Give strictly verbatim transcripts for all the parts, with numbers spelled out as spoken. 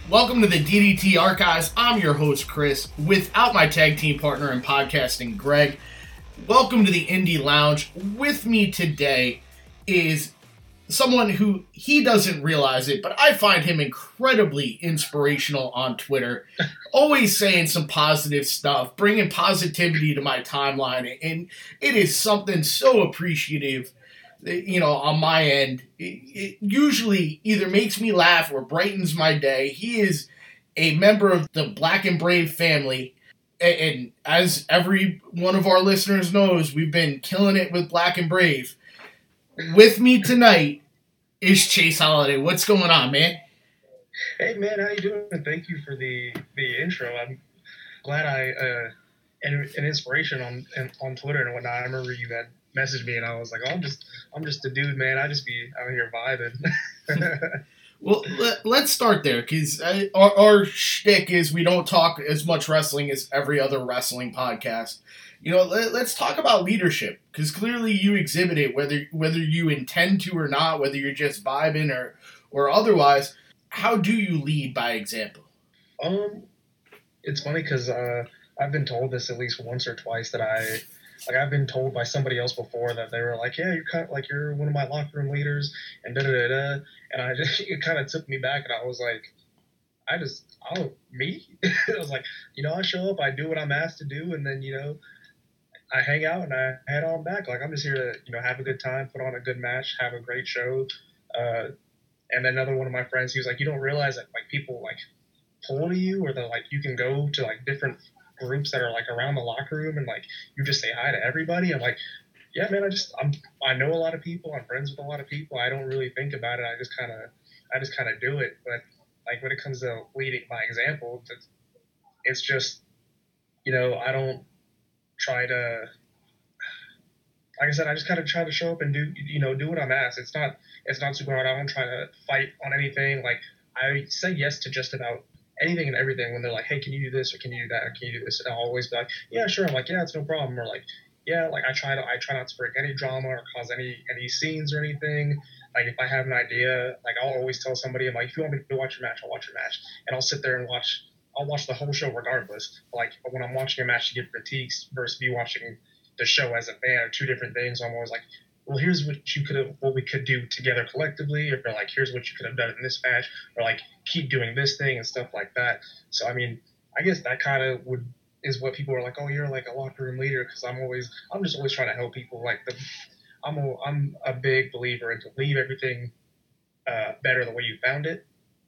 Welcome to the D D T Archives. I'm your host, Chris, without my tag team partner in podcasting, Greg. Welcome to the Indie Lounge. With me today is someone who, he doesn't realize it, but I find him incredibly inspirational on Twitter. Always saying some positive stuff, bringing positivity to my timeline, and it is something so appreciative. You know, on my end, it, it usually either makes me laugh or brightens my day. He is a member of the Black and Brave family, and, and as every one of our listeners knows, we've been killing it with Black and Brave. With me tonight is Chase Holiday. What's going on, man? Hey, man, how you doing? Thank you for the the intro. I'm glad I uh, an, an inspiration on on Twitter and whatnot. I remember you had messaged me, and I was like, "Oh, I'm just I'm just a dude, man. I just be out here vibing." Well, let, let's start there, because our, our shtick is we don't talk as much wrestling as every other wrestling podcast. You know, let, let's talk about leadership, because clearly you exhibit it, whether whether you intend to or not, whether you're just vibing or or otherwise. How do you lead by example? Um, it's funny because uh, I've been told this at least once or twice that I. Like, I've been told by somebody else before that they were like, yeah, you're kind of like, you're one of my locker room leaders, and da da da da. And I just, it kind of took me back, and I was like, I just, oh, me? I was like, you know, I show up, I do what I'm asked to do, and then, you know, I hang out and I head on back. Like, I'm just here to, you know, have a good time, put on a good match, have a great show. Uh, and then another one of my friends, he was like, you don't realize that, like, people, like, pull to you, or that, like, you can go to, like, different groups that are like around the locker room and like you just say hi to everybody. I'm like, yeah, man, I just I'm I know a lot of people. I'm friends with a lot of people. I don't really think about it. I just kind of I just kind of do it. But like when it comes to leading by example, it's, it's just, you know, I don't try to. Like I said, I just kind of try to show up and do you know do what I'm asked. It's not it's not super hard. I don't try to fight on anything. Like I say yes to just about anything and everything when they're like, hey, can you do this or can you do that or can you do this? And I'll always be like, yeah, sure. I'm like, yeah, it's no problem. Or like, yeah, like I try to I try not to break any drama or cause any any scenes or anything. Like if I have an idea, like I'll always tell somebody, I'm like, if you want me to watch your match, I'll watch your match, and I'll sit there and watch. I'll watch the whole show regardless. Like when I'm watching a match to give critiques versus me watching the show as a fan are two different things. So I'm always like, well, here's what you could have, what we could do together collectively, or like, here's what you could have done in this match, or like, keep doing this thing and stuff like that. So, I mean, I guess that kind of would is what people are like, oh, you're like a locker room leader, because I'm always, I'm just always trying to help people. Like, the, I'm a, I'm a big believer in to leave everything uh, better the way you found it.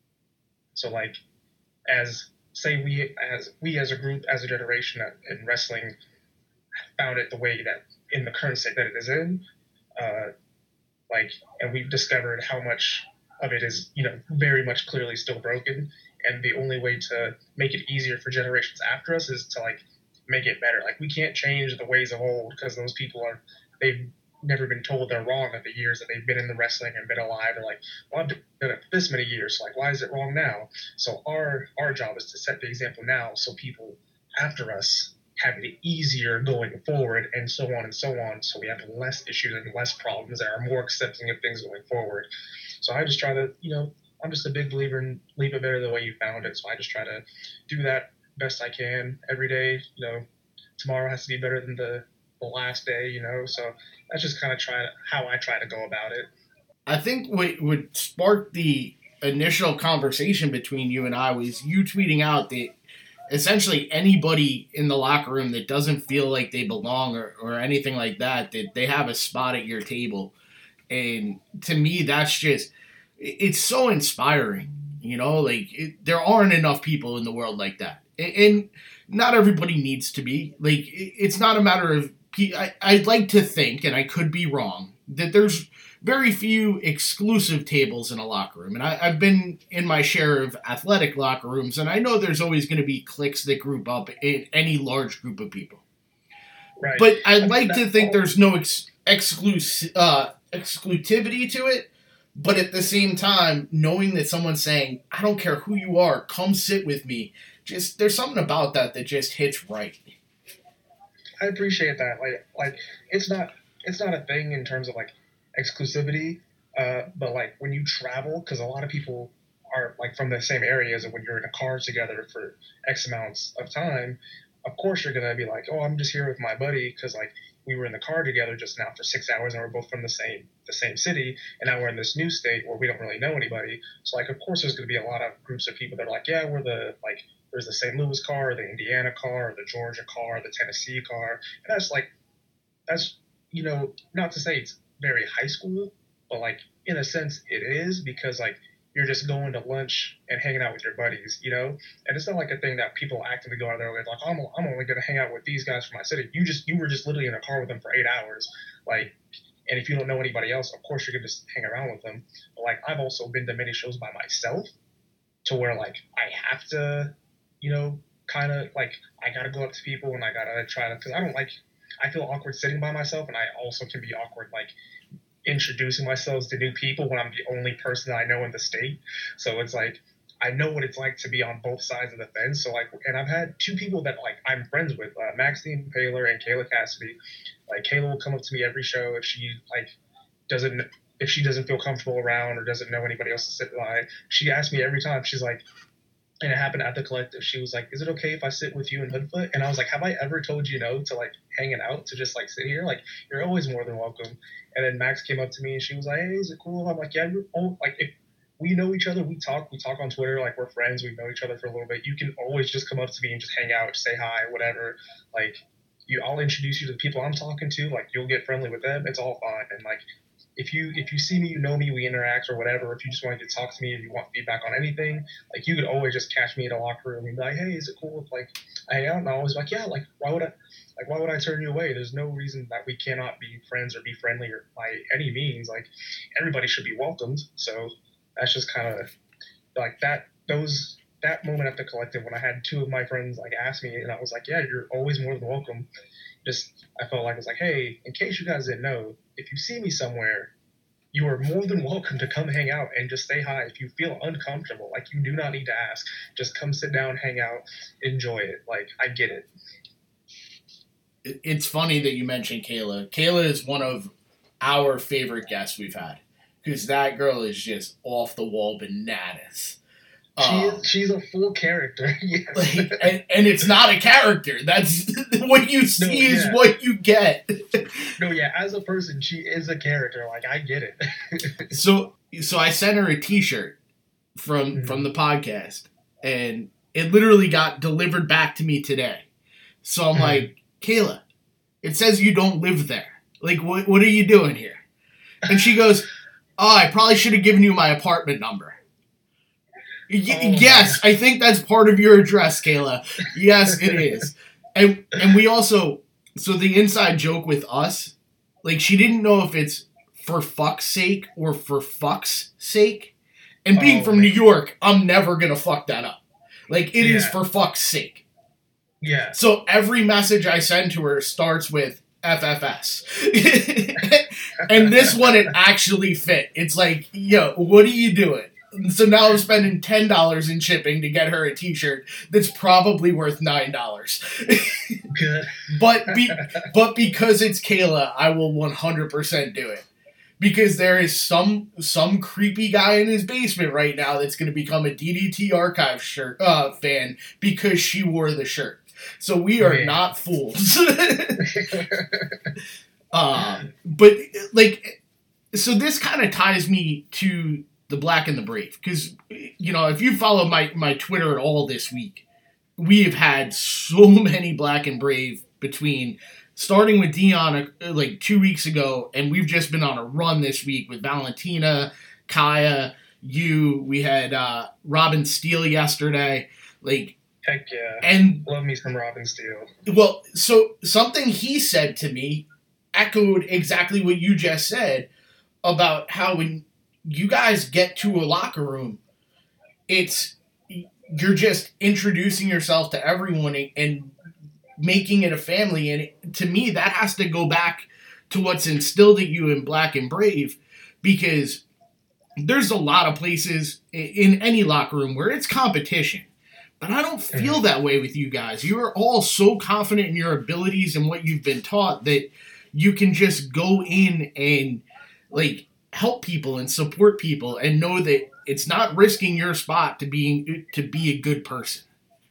So, like, as say we as we as a group, as a generation in wrestling, found it the way that in the current state that it is in. Uh, like, and we've discovered how much of it is, you know, very much clearly still broken. And the only way to make it easier for generations after us is to, like, make it better. Like, we can't change the ways of old because those people are, they've never been told they're wrong at the years that they've been in the wrestling and been alive. They're like, well, I've done it this many years. So, like, why is it wrong now? So our, our job is to set the example now so people after us have it easier going forward, and so on and so on, so we have less issues and less problems and are more accepting of things going forward. So I just try to, you know, I'm just a big believer in leave it better the way you found it, so I just try to do that best I can every day. You know, tomorrow has to be better than the, the last day, you know, so that's just kind of try how I try to go about it. I think what would spark the initial conversation between you and I was you tweeting out that essentially anybody in the locker room that doesn't feel like they belong or, or anything like that, that they have a spot at your table. And to me, that's just, it's so inspiring, you know, like it, there aren't enough people in the world like that. And, and not everybody needs to be. Like, it, it's not a matter of, I, I'd like to think, and I could be wrong, that there's very few exclusive tables in a locker room. And I, I've been in my share of athletic locker rooms, and I know there's always going to be cliques that group up in any large group of people. Right. But I'd like to think there's no ex- exclus- uh, exclusivity to it, but at the same time, knowing that someone's saying, I don't care who you are, come sit with me, just there's something about that that just hits right. I appreciate that. Like, like it's not it's not a thing in terms of like exclusivity, uh, but like when you travel, because a lot of people are like from the same areas, and when you're in a car together for X amounts of time, of course you're gonna be like, oh, I'm just here with my buddy because like we were in the car together just now for six hours and we're both from the same the same city, and now we're in this new state where we don't really know anybody. So like of course there's gonna be a lot of groups of people that are like, yeah, we're the like there's the Saint Louis car, or the Indiana car, or the Georgia car, or the Tennessee car, and that's like that's you know not to say it's very high school, but like in a sense it is, because like you're just going to lunch and hanging out with your buddies, you know? And it's not like a thing that people actively go out there with, like, I'm, I'm only going to hang out with these guys from my city. You just, you were just literally in a car with them for eight hours. Like, and if you don't know anybody else, of course you're going to just hang around with them. But like, I've also been to many shows by myself to where like, I have to, you know, kind of like, I got to go up to people and I got to try to, cause I don't like, I feel awkward sitting by myself, and I also can be awkward, like, introducing myself to new people when I'm the only person that I know in the state. So it's like I know what it's like to be on both sides of the fence. So like, and I've had two people that like I'm friends with, uh, Maxine Paler and Kayla Cassidy. Like Kayla will come up to me every show if she like doesn't if she doesn't feel comfortable around or doesn't know anybody else to sit by. She asks me every time. She's like, and it happened at the collective. She was like, "Is it okay if I sit with you in Hoodfoot?" And I was like, "Have I ever told you no to like hanging out, to just like sit here? Like you're always more than welcome." And then Max came up to me and she was like, "Hey, is it cool?" I'm like, "Yeah, you're all, like if we know each other, we talk, we talk on Twitter, like we're friends, we know each other for a little bit. You can always just come up to me and just hang out, say hi, whatever. Like you, I'll introduce you to the people I'm talking to. Like you'll get friendly with them. It's all fine. And like if you if you see me, you know me, we interact or whatever. If you just want to talk to me, if you want feedback on anything, like you could always just catch me in a locker room and be like, "Hey, is it cool if like I hang out?" And I always like, "Yeah, like why would I like why would I turn you away? There's no reason that we cannot be friends or be friendly or by any means. Like everybody should be welcomed." So that's just kind of like that those that moment at the collective when I had two of my friends like ask me, and I was like, "Yeah, you're always more than welcome." Just I felt like I was like, "Hey, in case you guys didn't know, if you see me somewhere, you are more than welcome to come hang out and just say hi. If you feel uncomfortable, like you do not need to ask. Just come sit down, hang out, enjoy it. Like I get it." It's funny that you mentioned Kayla. Kayla is one of our favorite guests we've had because that girl is just off the wall bananas. She um, is, she's a full character, yes. Like, and, and it's not a character. That's what you see no, yeah. is what you get. No, yeah, as a person, she is a character. Like, I get it. so, so I sent her a T-shirt from mm-hmm. from the podcast, and it literally got delivered back to me today. So I'm mm-hmm. like, "Kayla, it says you don't live there. Like, what what are you doing here?" And she goes, "Oh, I probably should have given you my apartment number." Y- oh, yes, man. I think that's part of your address, Kayla. Yes, it is. And and we also, so the inside joke with us, like she didn't know if it's for fuck's sake or for fuck's sake. And being oh, from man. New York, I'm never going to fuck that up. Like it yeah. is for fuck's sake. Yeah. So every message I send to her starts with F F S. And this one, it actually fit. It's like, yo, what are you doing? So now I'm spending ten dollars in shipping to get her a T-shirt that's probably worth nine dollars. Good. but be, but because it's Kayla, I will one hundred percent do it. Because there is some some creepy guy in his basement right now that's going to become a D D T Archive shirt uh, fan because she wore the shirt. So we are Man. not fools. um, but like, so this kind of ties me to the Black and the Brave, because you know if you follow my my Twitter at all this week, we have had so many Black and Brave between starting with Dion like two weeks ago, and we've just been on a run this week with Valentina, Kaya, you. We had uh, Robin Steele yesterday, like heck yeah, and love me some Robin Steele. Well, so something he said to me echoed exactly what you just said about how when you guys get to a locker room, it's you're just introducing yourself to everyone and making it a family. And it, to me, that has to go back to what's instilled in you in Black and Brave, because there's a lot of places in any locker room where it's competition. But I don't feel that way with you guys. You're all so confident in your abilities and what you've been taught that you can just go in and, like, help people and support people and know that it's not risking your spot to being to be a good person.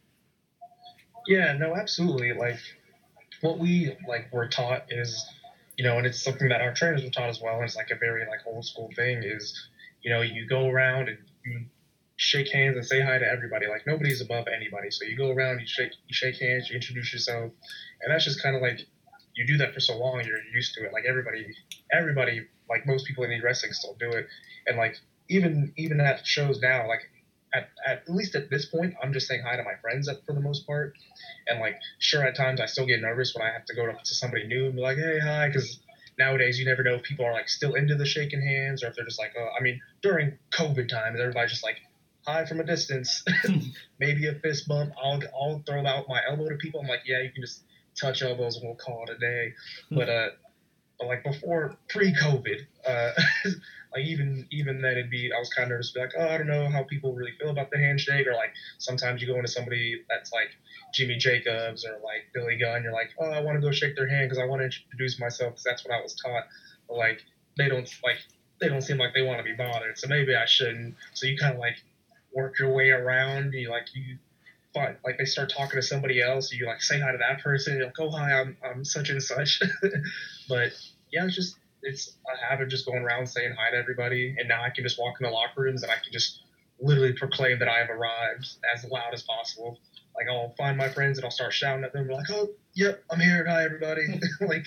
Yeah, no, absolutely. Like what we like were taught is, you know, and it's something that our trainers were taught as well. And it's like a very like old school thing is, you know, you go around and you shake hands and say hi to everybody. Like nobody's above anybody. So you go around, you shake, you shake hands, you introduce yourself, and that's just kind of like you do that for so long, you're used to it. Like everybody, everybody, like most people in indie wrestling still do it, and like even even at shows now, like at, at least at this point, I'm just saying hi to my friends for the most part. And like, sure, at times I still get nervous when I have to go to, to somebody new and be like, hey, hi, because nowadays you never know if people are like still into the shaking hands or if they're just like, oh, I mean, during COVID times, everybody's just like, hi from a distance, maybe a fist bump. I'll I'll throw out my elbow to people. I'm like, yeah, you can just touch elbows and we'll call it a day. But uh, but like before pre-COVID, uh, like even even then it'd be I was kind of nervous to be like, oh, I don't know how people really feel about the handshake, or like sometimes you go into somebody that's like Jimmy Jacobs or like Billy Gunn, you're like, oh, I want to go shake their hand because I want to introduce myself because that's what I was taught. But like they don't like they don't seem like they want to be bothered, so maybe I shouldn't. So you kind of like work your way around. You like you find like they start talking to somebody else. You like say hi to that person. You're like, oh hi, I'm I'm such and such. But yeah, it's just it's a habit of just going around saying hi to everybody. And now I can just walk in the locker rooms and I can just literally proclaim that I have arrived as loud as possible. Like I'll find my friends and I'll start shouting at them like, oh yep, I'm here. Hi everybody. Like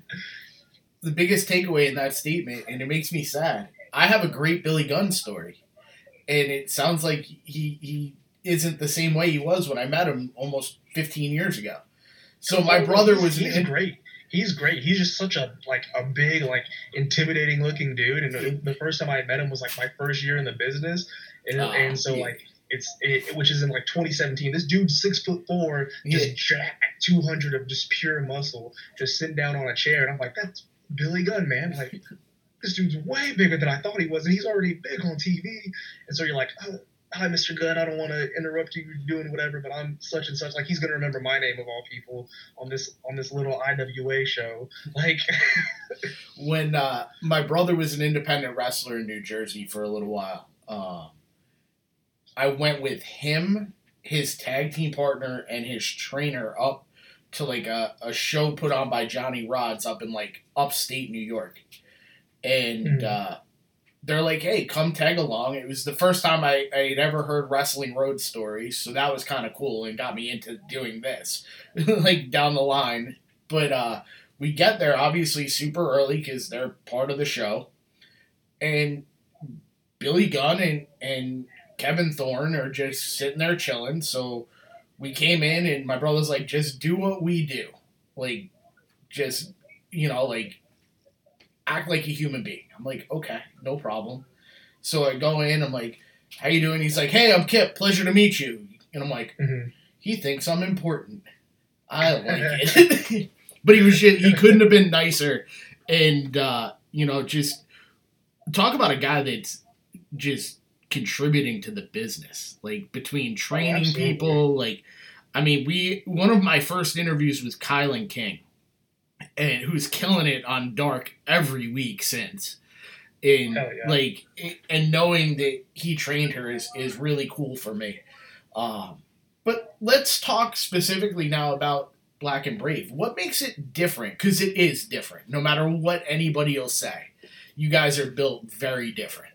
the biggest takeaway in that statement, and it makes me sad. I have a great Billy Gunn story. And it sounds like he he isn't the same way he was when I met him almost fifteen years ago. So my brother he's, was he's in, great. He's great. He's just such a like a big, like intimidating looking dude. And the, the first time I met him was like my first year in the business, and, oh, and so yeah. like it's it, which is in like twenty seventeen. This dude's six foot four, just yeah. jacked, two hundred of just pure muscle, just sitting down on a chair, and I'm like, that's Billy Gunn, man. Like. This dude's way bigger than I thought he was, and he's already big on T V. And so you're like, oh, hi, Mister Gunn, I don't want to interrupt you doing whatever, but I'm such and such. Like, he's going to remember my name of all people on this on this little I W A show. Like, when uh, my brother was an independent wrestler in New Jersey for a little while, uh, I went with him, his tag team partner, and his trainer up to like a, a show put on by Johnny Rods up in like upstate New York. And uh, they're like, hey, come tag along. It was the first time I, I had ever heard Wrestling Road stories, so that was kind of cool and got me into doing this, like, down the line. But uh, we get there, obviously, super early because they're part of the show. And Billy Gunn and, and Kevin Thorne are just sitting there chilling. So we came in, and my brother's like, just do what we do. Like, just, you know, like, act like a human being. I'm like, okay, no problem. So I go in, I'm like, how you doing? He's like, hey, I'm Kip. Pleasure to meet you. And I'm like, mm-hmm. He thinks I'm important. I like it. But he was just, he couldn't have been nicer. And, uh, you know, just talk about a guy that's just contributing to the business. Like, between training oh, people, like, I mean, we, one of my first interviews was Kylan King. And who's killing it on Dark every week since. And yeah. like, and knowing that he trained her is, is really cool for me. Um, but let's talk specifically now about Black and Brave. What makes it different? Because it is different, no matter what anybody will say. You guys are built very different.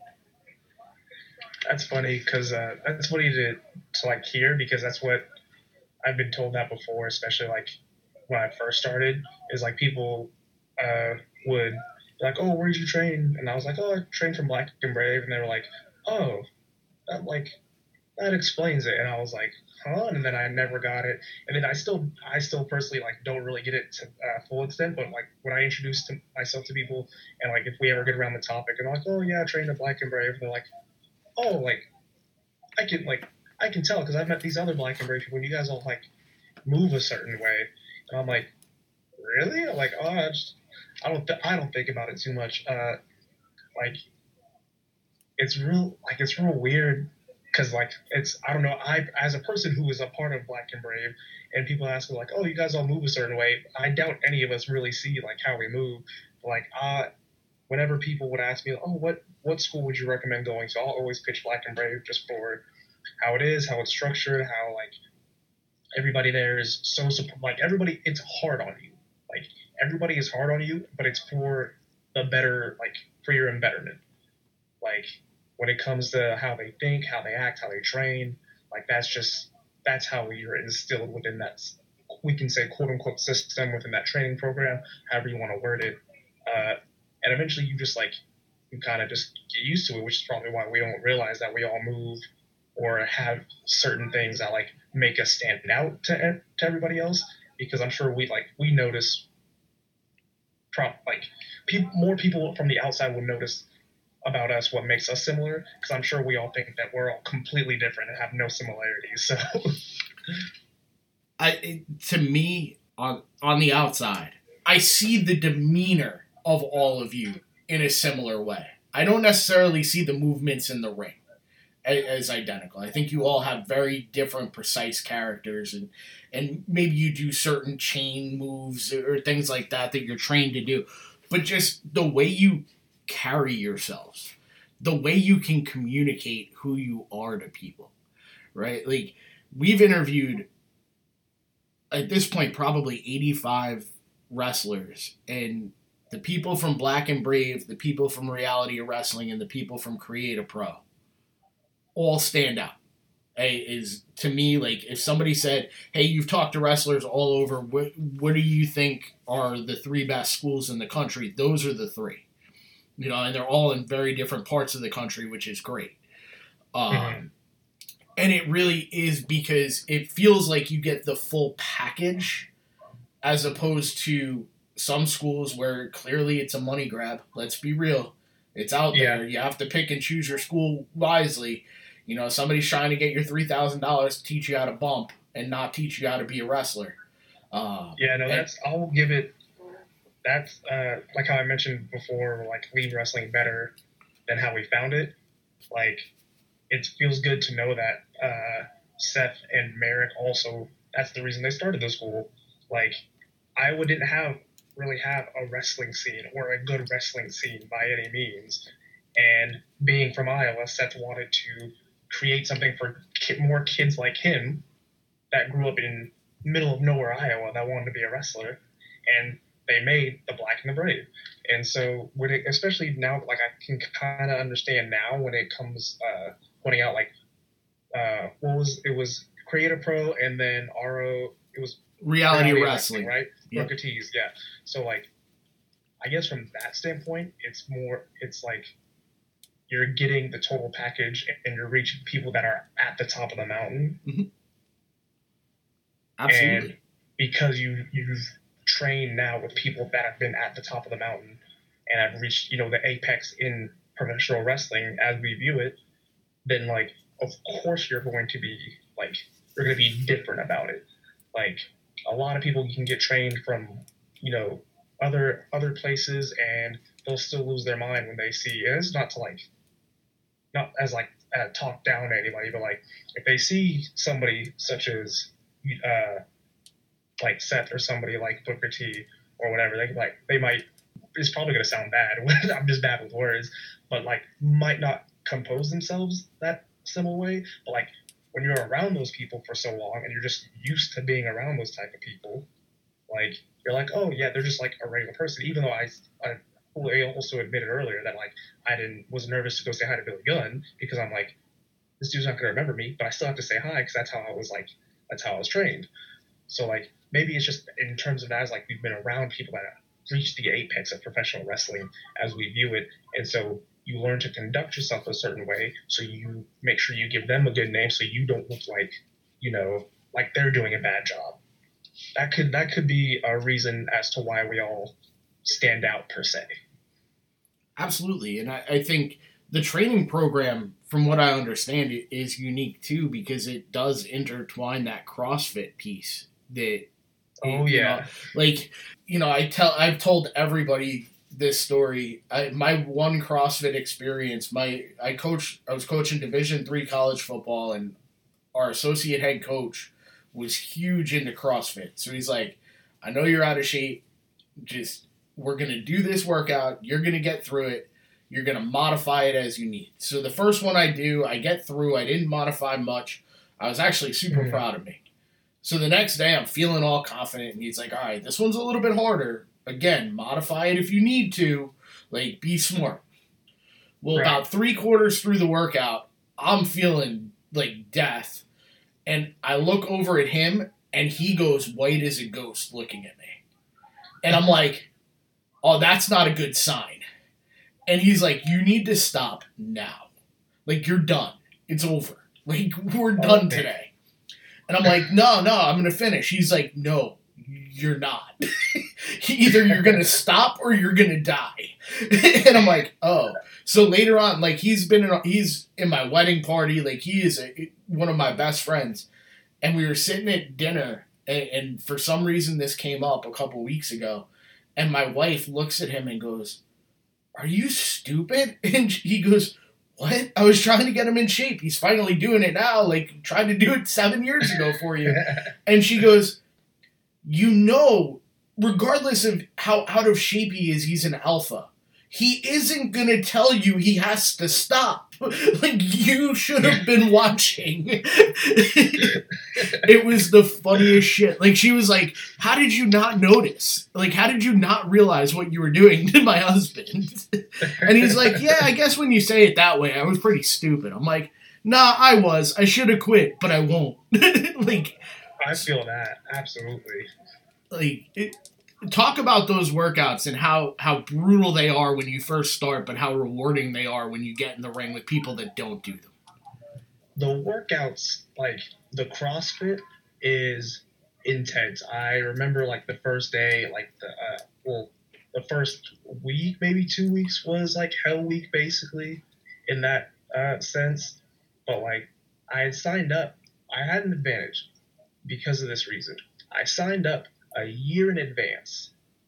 That's funny because uh, that's funny to, to like hear because that's what I've been told that before, especially like. When I first started, is like people uh, would be like, oh, where did you train? And I was like, oh, I trained from Black and Brave. And they were like, oh, that like that explains it. And I was like, huh? And then I never got it. And then I still, I still personally like don't really get it to uh, full extent. But like when I introduce to myself to people, and like if we ever get around the topic, and I'm like, oh yeah, I trained at Black and Brave. And they're like, oh, like I can like I can tell because I've met these other Black and Brave people. And you guys all like move a certain way. And I'm like, really? I'm like, oh, I, just, I don't, th- I don't think about it too much. Uh, like, it's real, like it's real weird, because like it's, I don't know. I, as a person who is a part of Black and Brave, and people ask me like, oh, you guys all move a certain way. I doubt any of us really see like how we move. But, like, uh, whenever people would ask me, oh, what what school would you recommend going to? I'll always pitch Black and Brave just for how it is, how it's structured, how like everybody there is so like everybody. It's hard on you. Like everybody is hard on you, but it's for the better, like for your betterment. Like when it comes to how they think, how they act, how they train, like that's just that's how you're instilled within that, we can say, quote unquote system within that training program, however you want to word it. Uh, and eventually you just like you kind of just get used to it, which is probably why we don't realize that we all move or have certain things that like make us stand out to to everybody else. Because I'm sure we like we notice, prop like people, more people from the outside will notice about us what makes us similar. Because I'm sure we all think that we're all completely different and have no similarities. So, I it, to me on on the outside, I see the demeanor of all of you in a similar way. I don't necessarily see the movements in the ring as identical. I think you all have very different, precise characters, and and maybe you do certain chain moves or things like that that you're trained to do. But just the way you carry yourselves, the way you can communicate who you are to people, right? Like, we've interviewed, at this point, probably eighty-five wrestlers, and the people from Black and Brave, the people from Reality of Wrestling, and the people from Create a Pro all stand out. Hey, is to me, like, if somebody said, hey, you've talked to wrestlers all over, what, what do you think are the three best schools in the country? Those are the three. You know, and they're all in very different parts of the country, which is great. Um, mm-hmm. And it really is because it feels like you get the full package as opposed to some schools where clearly it's a money grab. Let's be real. It's out yeah. there. You have to pick and choose your school wisely. You know, somebody's trying to get your three thousand dollars to teach you how to bump and not teach you how to be a wrestler. Um, yeah, no, that's, and, I'll give it, that's, uh, like how I mentioned before, like, leave wrestling better than how we found it. Like, it feels good to know that uh, Seth and Merrick also, that's the reason they started the school. Like, Iowa didn't have, really have a wrestling scene or a good wrestling scene by any means. And being from Iowa, Seth wanted to create something for ki- more kids like him that grew up in middle of nowhere Iowa that wanted to be a wrestler, and they made the Black and the Brave. And so when it, especially now, like I can kind of understand now when it comes uh, pointing out like uh, what was it was Create a Pro and then R O it was Reality, reality Wrestling, right? Yep. Booker T's, yeah. So like I guess from that standpoint, it's more it's like you're getting the total package and you're reaching people that are at the top of the mountain. Mm-hmm. Absolutely. And because you, you've trained now with people that have been at the top of the mountain and have reached, you know, the apex in professional wrestling as we view it, then, like, of course you're going to be, like, you're going to be different about it. Like, a lot of people can get trained from, you know, other other places and they'll still lose their mind when they see, and it's not to, like, not as, like, uh, talk down to anybody, but, like, if they see somebody such as, uh, like Seth or somebody like Booker T or whatever, they like they might. It's probably gonna sound bad. I'm just bad with words, but like might not compose themselves that similar way. But like when you're around those people for so long and you're just used to being around those type of people, like you're like, oh yeah, they're just like a regular person. Even though I, I also admitted earlier that like I didn't was nervous to go say hi to Billy Gunn because I'm like, this dude's not gonna remember me, but I still have to say hi because that's how I was like, that's how I was trained. So like maybe it's just in terms of that, as like we've been around people that have reached the apex of professional wrestling as we view it, and so you learn to conduct yourself a certain way. So you make sure you give them a good name, so you don't look like, you know, like they're doing a bad job. That could that could be a reason as to why we all stand out per se. Absolutely, and I, I think the training program, from what I understand, it is unique too because it does intertwine that CrossFit piece. That oh yeah, you know, like you know, I tell I've told everybody this story. I, my one CrossFit experience, my I coached I was coaching Division three college football, and our associate head coach was huge into CrossFit. So he's like, I know you're out of shape, just we're going to do this workout. You're going to get through it. You're going to modify it as you need. So the first one I do, I get through. I didn't modify much. I was actually super mm-hmm. proud of me. So the next day, I'm feeling all confident, and he's like, all right, this one's a little bit harder. Again, modify it if you need to. Like, be smart. Well, right. About three quarters through the workout, I'm feeling like death. And I look over at him, and he goes white as a ghost looking at me. And I'm like, oh, that's not a good sign. And he's like, you need to stop now. Like, you're done. It's over. Like, we're done okay. today. And I'm like, no, no, I'm going to finish. He's like, no, you're not. Either you're going to stop or you're going to die. And I'm like, oh. So later on, like, he's been in, he's in my wedding party. Like, he is a, one of my best friends. And we were sitting at dinner, and, and for some reason this came up a couple weeks ago. And my wife looks at him and goes, are you stupid? And he goes, what? I was trying to get him in shape. He's finally doing it now. Like, tried to do it seven years ago for you. And she goes, you know, regardless of how out of shape he is, he's an alpha. He isn't going to tell you he has to stop. Like, you should have been watching. It was the funniest shit. Like, she was like, how did you not notice? Like, how did you not realize what you were doing to my husband? And he's like, yeah, I guess when you say it that way, I was pretty stupid. I'm like, nah, I was. I should have quit, but I won't. Like, I feel that. Absolutely. Like, it... Talk about those workouts and how, how brutal they are when you first start, but how rewarding they are when you get in the ring with people that don't do them. The workouts, like the CrossFit, is intense. I remember like the first day, like the uh, well, the first week, maybe two weeks was like hell week, basically, in that uh, sense. But like I had signed up, I had an advantage because of this reason. I signed up a year in advance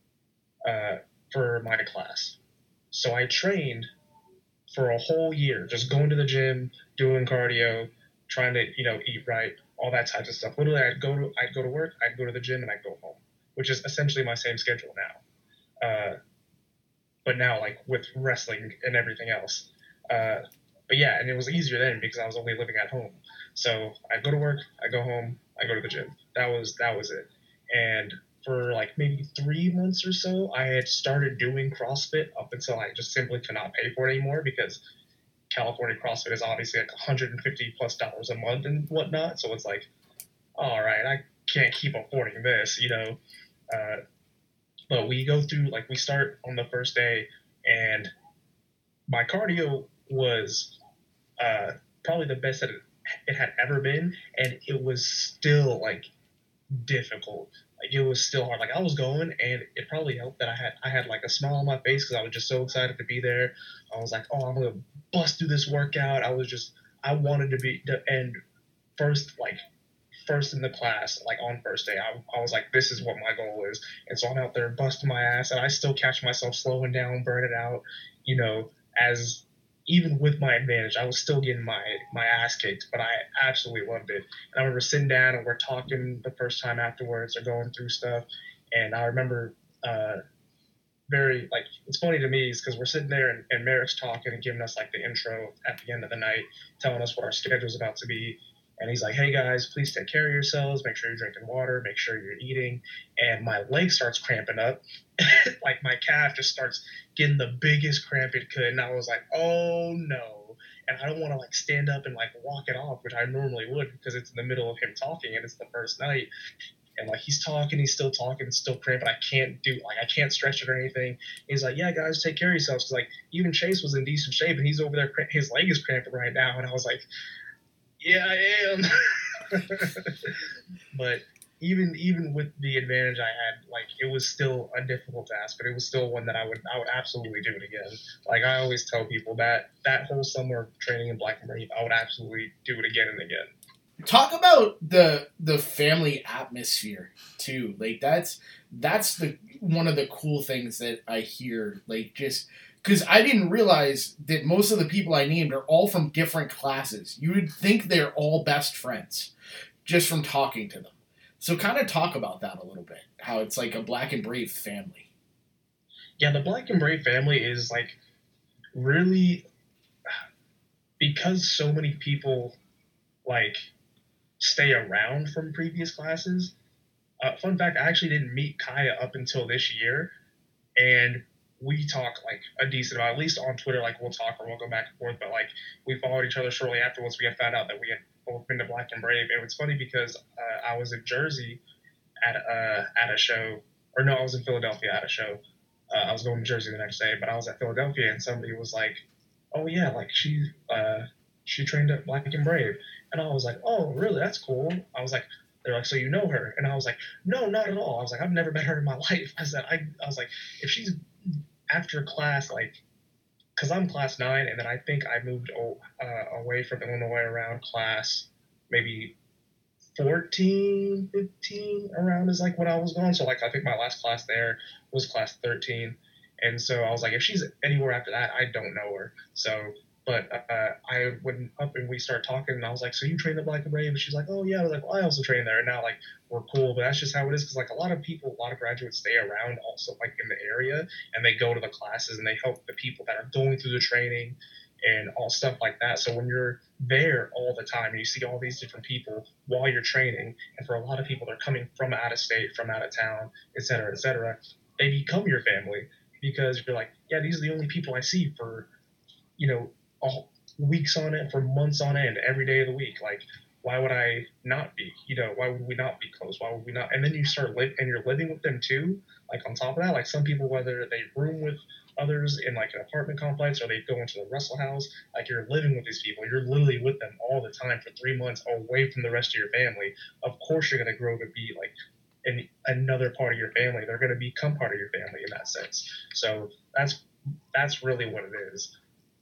uh, for my class. So I trained for a whole year, just going to the gym, doing cardio, trying to, you know, eat right, all that type of stuff. Literally, I'd go to I'd go to work, I'd go to the gym, and I'd go home, which is essentially my same schedule now. Uh, but now, like, with wrestling and everything else. Uh, but yeah, and it was easier then because I was only living at home. So I'd go to work, I'd go home, I'd go to the gym. That was that was it. And for like maybe three months or so, I had started doing CrossFit up until I just simply could not pay for it anymore because California CrossFit is obviously like one hundred fifty plus dollars a month and whatnot. So it's like, all right, I can't keep affording this, you know. Uh, but we go through, like, we start on the first day, and my cardio was uh, probably the best that it, it had ever been, and it was still like difficult. Like, it was still hard. Like, I was going, and it probably helped that I had I had like a smile on my face because I was just so excited to be there. I was like, oh, I'm gonna bust through this workout. I was just I wanted to be the and first like first in the class, like on first day. I, I was like, this is what my goal is. And so I'm out there busting my ass, and I still catch myself slowing down, burning out, you know, as even with my advantage, I was still getting my, my ass kicked, but I absolutely loved it. And I remember sitting down and we're talking the first time afterwards or going through stuff. And I remember uh, very, like, it's funny to me is because we're sitting there and, and Merrick's talking and giving us, like, the intro at the end of the night, telling us what our schedule's about to be. And he's like, hey, guys, please take care of yourselves. Make sure you're drinking water. Make sure you're eating. And my leg starts cramping up. Like, my calf just starts getting the biggest cramp it could. And I was like, oh, no. And I don't want to, like, stand up and, like, walk it off, which I normally would because it's in the middle of him talking and it's the first night. And, like, he's talking, he's still talking, it's still cramping. I can't do, like, I can't stretch it or anything. He's like, yeah, guys, take care of yourselves. Because, like, even Chase was in decent shape, and he's over there, his leg is cramping right now. And I was like, yeah, I am. But even even with the advantage I had, like, it was still a difficult task, but it was still one that I would I would absolutely do it again. Like, I always tell people that that whole summer of training in Black and Marine, I would absolutely do it again and again. Talk about the the family atmosphere too. Like, that's that's the one of the cool things that I hear. Like, just because I didn't realize that most of the people I named are all from different classes. You would think they're all best friends just from talking to them. So kind of talk about that a little bit. How it's like a Black and Brave family. Yeah, the Black and Brave family is like really, because so many people like stay around from previous classes. Uh, fun fact: I actually didn't meet Kaya up until this year, and we talk like a decent amount, at least on Twitter. Like we'll talk or we'll go back and forth, but like we followed each other shortly afterwards. We had found out that we had both been to Black and Brave, and it's funny because uh, I was in Jersey at uh, at a show, or no, I was in Philadelphia at a show. Uh, I was going to Jersey the next day, but I was at Philadelphia, and somebody was like, "Oh yeah, like she uh, she trained at Black and Brave," and I was like, "Oh really? That's cool." I was like, "They're like, so you know her?" And I was like, "No, not at all." I was like, "I've never met her in my life." I said, "I I was like, if she's after class, like, because I'm class nine, and then I think I moved oh, uh, away from Illinois around class maybe fourteen, fifteen around is like when I was going. So like I think my last class there was class thirteen. And so I was like, if she's anywhere after that, I don't know her. So, but uh, I went up and we started talking, and I was like, so you train the Black and Brave? And she's like, oh yeah. I was like, well, I also train there. And now like we're cool, but that's just how it is. Because like a lot of people, a lot of graduates stay around also like in the area, and they go to the classes and they help the people that are going through the training and all stuff like that. So when you're there all the time and you see all these different people while you're training, and for a lot of people, they're coming from out of state, from out of town, et cetera, et cetera, they become your family because you're like, yeah, these are the only people I see for, you know, all weeks on end, for months on end, every day of the week. Like, why would I not be? You know, why would we not be close? Why would we not? And then you start li- and you're living with them too. Like on top of that, like some people, whether they room with others in like an apartment complex or they go into the Russell House, like you're living with these people. You're literally with them all the time for three months away from the rest of your family. Of course, you're gonna grow to be like in another part of your family. They're gonna become part of your family in that sense. So that's that's really what it is.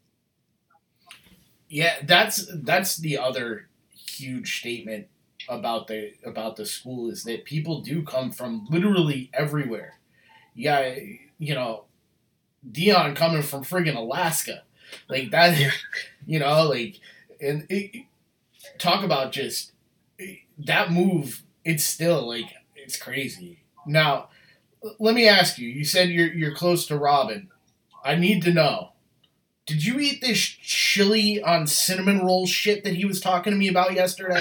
Yeah, that's that's the other huge statement about the about the school is that people do come from literally everywhere. Yeah, you know, Dion coming from friggin' Alaska, like that. Yeah. You know, like, and it, talk about just that move. It's still like it's crazy. Now, let me ask you. You said you're you're close to Robin. I need to know. Did you eat this chili on cinnamon roll shit that he was talking to me about yesterday?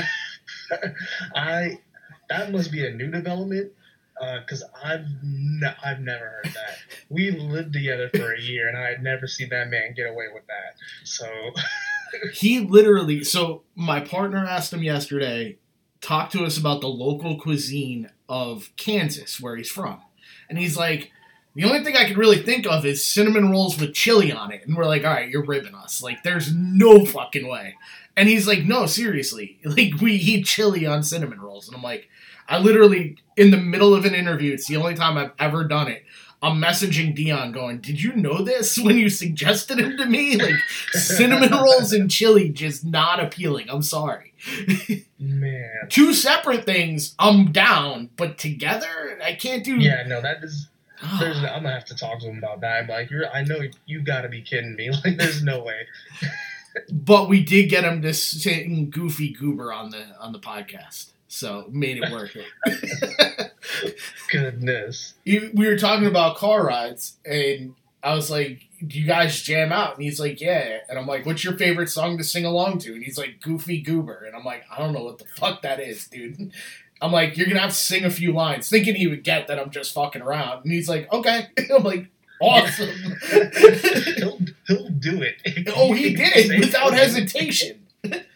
I that must be a new development because uh, I've ne- I've never heard that. We lived together for a year, and I had never seen that man get away with that. So he literally. So my partner asked him yesterday, talk to us about the local cuisine of Kansas, where he's from, and he's like, the only thing I can really think of is cinnamon rolls with chili on it. And we're like, all right, you're ribbing us. Like, there's no fucking way. And he's like, no, seriously. Like, we eat chili on cinnamon rolls. And I'm like, I literally, in the middle of an interview, it's the only time I've ever done it, I'm messaging Dion going, did you know this when you suggested him to me? Like, cinnamon rolls and chili just not appealing. I'm sorry. Man. Two separate things, I'm down. But together, I can't do... Yeah, no, that is... There's, I'm gonna have to talk to him about that. But like, you're, I know you gotta be kidding me. Like, there's no way. But we did get him to sing "Goofy Goober" on the on the podcast, so made it worth it. Goodness. We were talking about car rides, and I was like, "Do you guys jam out?" And he's like, "Yeah." And I'm like, "What's your favorite song to sing along to?" And he's like, "Goofy Goober." And I'm like, "I don't know what the fuck that is, dude." I'm like, you're going to have to sing a few lines, thinking he would get that I'm just fucking around. And he's like, okay. I'm like, awesome. he'll, he'll do it. Oh, he did without hesitation.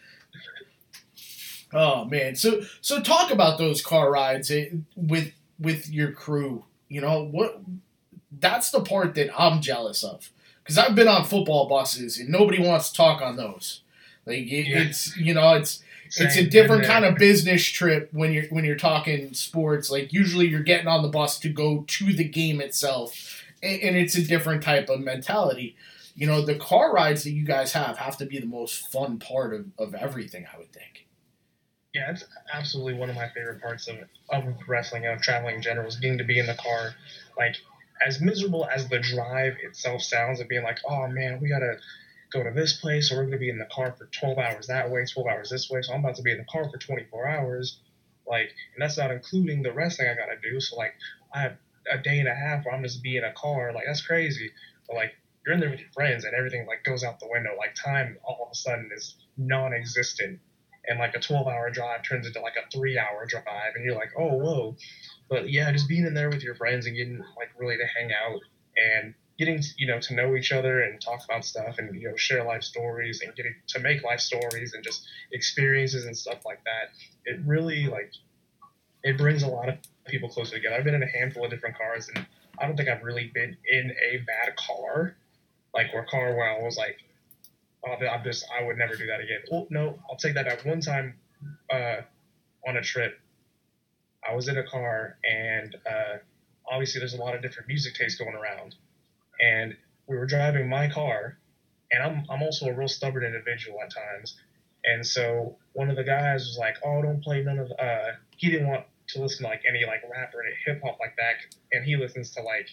Oh, man. So so talk about those car rides with with your crew. You know, what? That's the part that I'm jealous of. Because I've been on football buses, and nobody wants to talk on those. Like, it, yeah. it's, you know, it's... Same. It's a different kind of business trip when you're when you're talking sports. Like usually you're getting on the bus to go to the game itself, and, and it's a different type of mentality. You know, the car rides that you guys have have to be the most fun part of, of everything, I would think. Yeah, it's absolutely one of my favorite parts of of wrestling and of traveling in general is getting to be in the car. Like, as miserable as the drive itself sounds of being like, oh man, we gotta go to this place, or we're going to be in the car for twelve hours that way, twelve hours this way, so I'm about to be in the car for twenty-four hours, like, and that's not including the wrestling I got to do, so, like, I have, a day and a half where I'm just be in a car. Like, that's crazy. But, like, you're in there with your friends and everything, like, goes out the window. Like, time all of a sudden is non-existent. And, like, a twelve-hour drive turns into, like, a three-hour drive. And you're like, oh, whoa. But, yeah, just being in there with your friends and getting, like, really to hang out and getting, you know, to know each other and talk about stuff and, you know, share life stories and getting to make life stories and just experiences and stuff like that. It really, like, it brings a lot of people closer together. I've been in a handful of different cars, and I don't think I've really been in a bad car, like, or a car where I was like, oh, I'm just, I would never do that again. Well, no, I'll take that back. One time uh, on a trip, I was in a car, and uh, obviously there's a lot of different music tastes going around. And we were driving my car, and I'm I'm also a real stubborn individual at times. And so one of the guys was like, "Oh, don't play none of." Uh, he didn't want to listen to like any like rap or hip hop like that, and he listens to like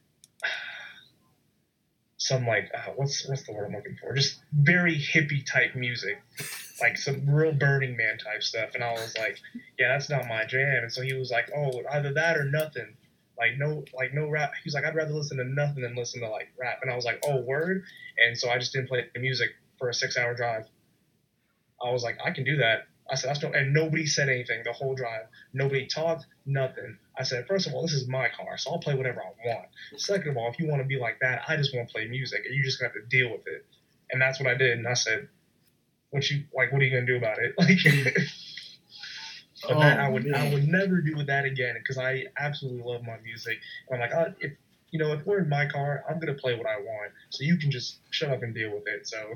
some like uh, what's what's the word I'm looking for? Just very hippie type music, like some real Burning Man type stuff. And I was like, "Yeah, that's not my jam." And so he was like, "Oh, either that or nothing." Like no, like no rap. He's like, I'd rather listen to nothing than listen to like rap. And I was like, oh, word. And so I just didn't play the music for a six-hour drive. I was like, I can do that. I said, that's no, and nobody said anything the whole drive. Nobody talked, nothing. I said, first of all, this is my car, so I'll play whatever I want. Second of all, if you want to be like that, I just want to play music, and you just have to deal with it. And that's what I did. And I said, what you like? What are you gonna do about it? Like. But oh, that I would man. I would never do that again because I absolutely love my music. And I'm like, oh, if you know, if we're in my car, I'm gonna play what I want. So you can just shut up and deal with it. So,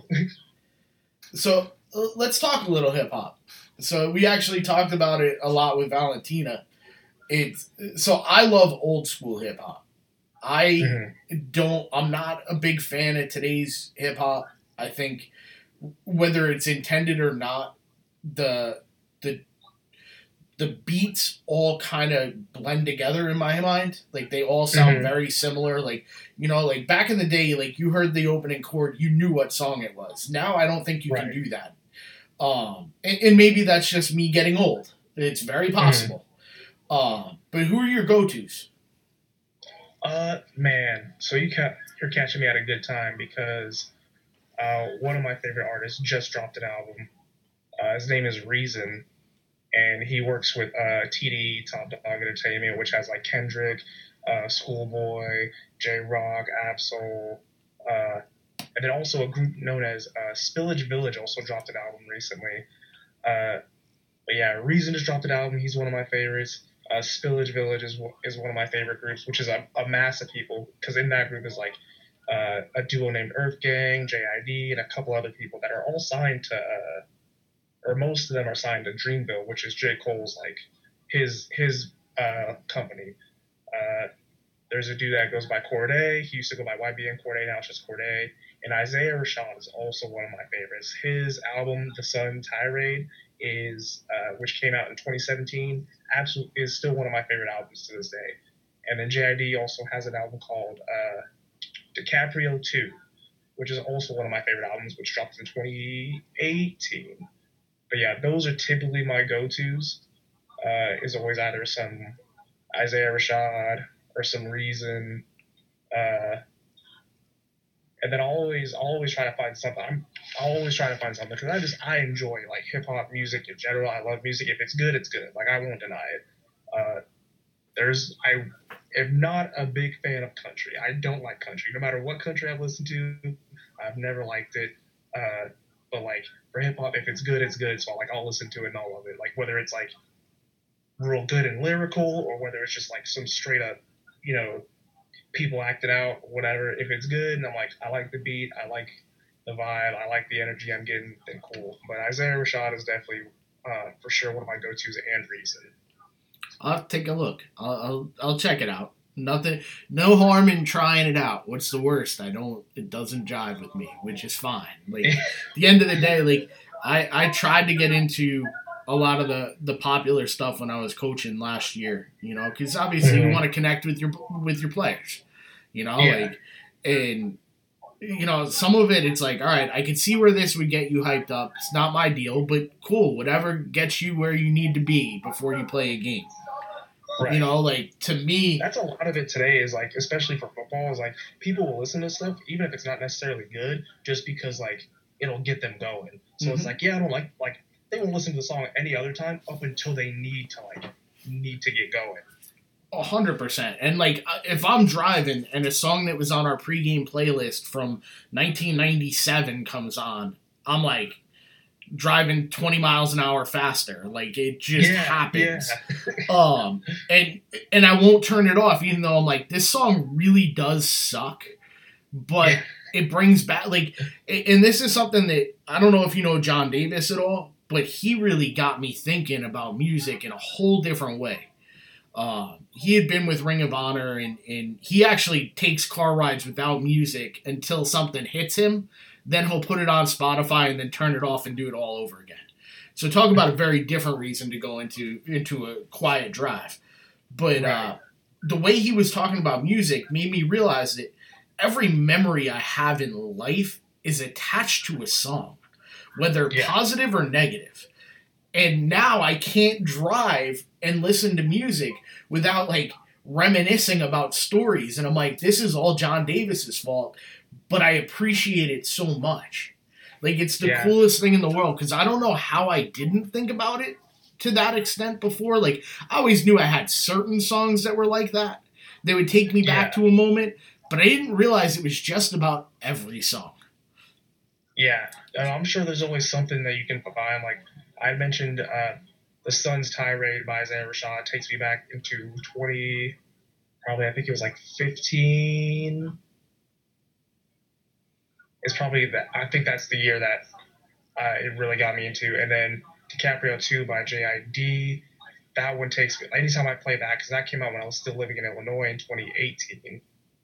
so uh, let's talk a little hip hop. So we actually talked about it a lot with Valentina. It's so I love old school hip hop. I mm-hmm. don't. I'm not a big fan of today's hip hop. I think whether it's intended or not, the the the beats all kind of blend together in my mind. Like, they all sound mm-hmm. very similar. Like, you know, like, back in the day, like, you heard the opening chord, you knew what song it was. Now, I don't think you right. can do that. Um, and, and maybe that's just me getting old. It's very possible. Mm-hmm. Uh, but who are your go-tos? Uh, man, so you ca- you're catching me at a good time because uh, one of my favorite artists just dropped an album. Uh, his name is Reason. And he works with uh, T D E, Top Dog Entertainment, which has like Kendrick, uh, Schoolboy, J-Rock, Absol, uh, and then also a group known as uh, Spillage Village also dropped an album recently. Uh, but yeah, Reason just dropped an album. He's one of my favorites. Uh, Spillage Village is is one of my favorite groups, which is a, a mass of people because in that group is like uh, a duo named Earth Gang, J I D, and a couple other people that are all signed to. Uh, or most of them are signed to Dreamville, which is J. Cole's, like, his his uh, company. Uh, there's a dude that goes by Corday. He used to go by Y B N Corday, now it's just Corday. And Isaiah Rashad is also one of my favorites. His album, The Sun Tirade, is uh, which came out in twenty seventeen, absolutely is still one of my favorite albums to this day. And then J I D also has an album called uh, DiCaprio two, which is also one of my favorite albums, which dropped in twenty eighteen. But yeah, those are typically my go-tos. Uh, is always either some Isaiah Rashad or some Reason. Uh, and then I'll always, I'll always try to find something. I'm, I'll always try to find something because I just, I enjoy like hip hop music in general. I love music. If it's good, it's good. Like, I won't deny it. Uh, there's, I am not a big fan of country. I don't like country. No matter what country I've listened to, I've never liked it. Uh, but like for hip hop, if it's good, it's good. So like I'll listen to it and I'll love it. Like whether it's like real good and lyrical or whether it's just like some straight up, you know, people acting out, whatever. If it's good and I'm like, I like the beat, I like the vibe, I like the energy I'm getting, then cool. But Isaiah Rashad is definitely uh, for sure one of my go-tos and Reason. I'll take a look. I'll, I'll I'll check it out. Nothing, no harm in trying it out. What's the worst? I don't. It doesn't jive with me, which is fine. Like at the end of the day, like I, I tried to get into a lot of the, the popular stuff when I was coaching last year. You know, because obviously mm-hmm. you want to connect with your with your players. You know, yeah. like and you know some of it. It's like, all right, I can see where this would get you hyped up. It's not my deal, but cool. Whatever gets you where you need to be before you play a game. Right. You know, like, to me... That's a lot of it today is, like, especially for football, is, like, people will listen to stuff, even if it's not necessarily good, just because, like, it'll get them going. So mm-hmm. it's like, yeah, I don't like, like, they won't listen to the song any other time up until they need to, like, need to get going. A hundred percent. And, like, if I'm driving and a song that was on our pregame playlist from nineteen ninety-seven comes on, I'm, like, driving twenty miles an hour faster. Like, it just yeah, happens. Yeah. um, and and I won't turn it off, even though I'm like, this song really does suck. But yeah. it brings back, like, and this is something that, I don't know if you know John Davis at all, but he really got me thinking about music in a whole different way. Uh, he had been with Ring of Honor, and, and he actually takes car rides without music until something hits him. Then he'll put it on Spotify and then turn it off and do it all over again. So talk about a very different reason to go into into a quiet drive. But right. uh, the way he was talking about music made me realize that every memory I have in life is attached to a song, whether yeah. positive or negative. And now I can't drive and listen to music without, like, reminiscing about stories. And I'm like, this is all John Davis's fault. But I appreciate it so much. Like, it's the yeah. coolest thing in the world, because I don't know how I didn't think about it to that extent before. Like, I always knew I had certain songs that were like that. They would take me back yeah. to a moment, but I didn't realize it was just about every song. Yeah, and I'm sure there's always something that you can find. Like, I mentioned uh, The Sun's Tirade by Isaiah Rashad takes me back into twenty, probably, I think it was like fifteen... It's probably that. I think that's the year that uh, it really got me into. And then DiCaprio two by J I D. That one takes me. Anytime I play that, because that came out when I was still living in Illinois in twenty eighteen.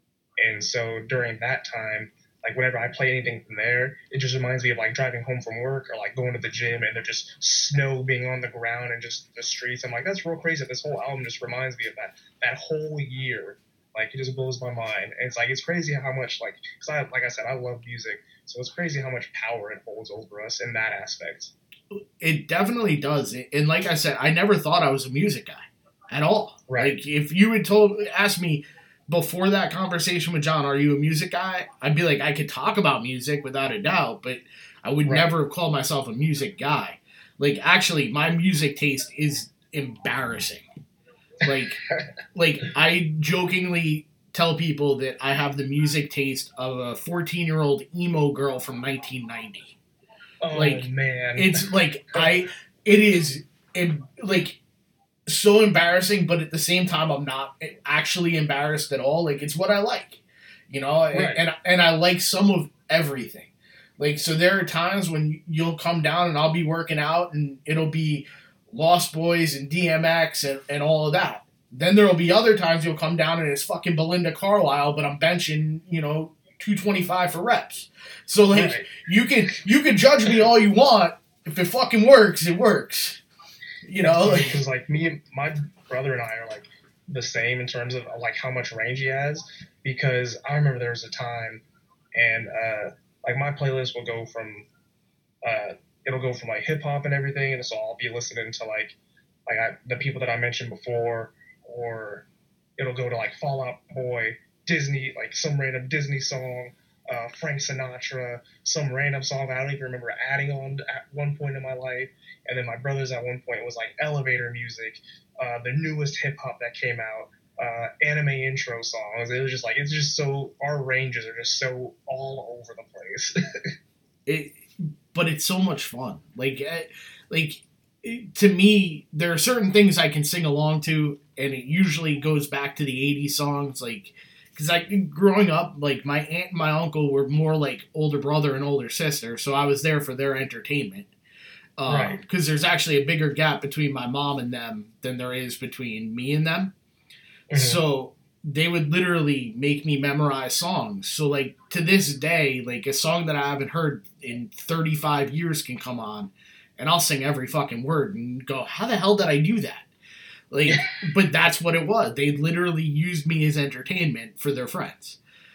And so during that time, like whenever I play anything from there, it just reminds me of like driving home from work or like going to the gym and there's just snow being on the ground and just the streets. I'm like, that's real crazy. This whole album just reminds me of that that whole year. Like, it just blows my mind. And it's like, it's crazy how much, like, because I, like I said, I love music. So it's crazy how much power it holds over us in that aspect. It definitely does. And like I said, I never thought I was a music guy at all. Right. Like, if you had told, asked me before that conversation with John, are you a music guy? I'd be like, I could talk about music without a doubt, but I would right. never have called myself a music guy. Like, actually, my music taste is embarrassing. Like, like I jokingly tell people that I have the music taste of a fourteen-year-old emo girl from nineteen ninety. Oh, like, man. It's like, I, it is, em, like, so embarrassing, but at the same time, I'm not actually embarrassed at all. Like, it's what I like, you know? Right. And, and, and I like some of everything. Like, so there are times when you'll come down and I'll be working out and it'll be Lost Boys and D M X and, and all of that. Then there'll be other times you'll come down and it's fucking Belinda Carlisle, but I'm benching, you know, two twenty-five for reps. So, like, right. you can you can judge me all you want. If it fucking works, it works. You know? Because, like, me and my brother and I are, like, the same in terms of, like, how much range he has. Because I remember there was a time and, uh, like, my playlist will go from, uh, it'll go from like hip hop and everything, and so I'll be listening to like like I, the people that I mentioned before, or it'll go to like Fall Out Boy, Disney, like some random Disney song, uh, Frank Sinatra, some random song I don't even remember adding on at one point in my life, and then my brother's at one point was like elevator music, uh, the newest hip hop that came out, uh, anime intro songs. It was just like it's just so our ranges are just so all over the place. it. But it's so much fun. Like, like to me, there are certain things I can sing along to, and it usually goes back to the eighties songs. Like, because I growing up, like my aunt and my uncle were more like older brother and older sister, so I was there for their entertainment. Um, right. Because there's actually a bigger gap between my mom and them than there is between me and them. Mm-hmm. So they would literally make me memorize songs. So, like, to this day, like, a song that I haven't heard in thirty-five years can come on, and I'll sing every fucking word and go, how the hell did I do that? Like, but that's what it was. They literally used me as entertainment for their friends.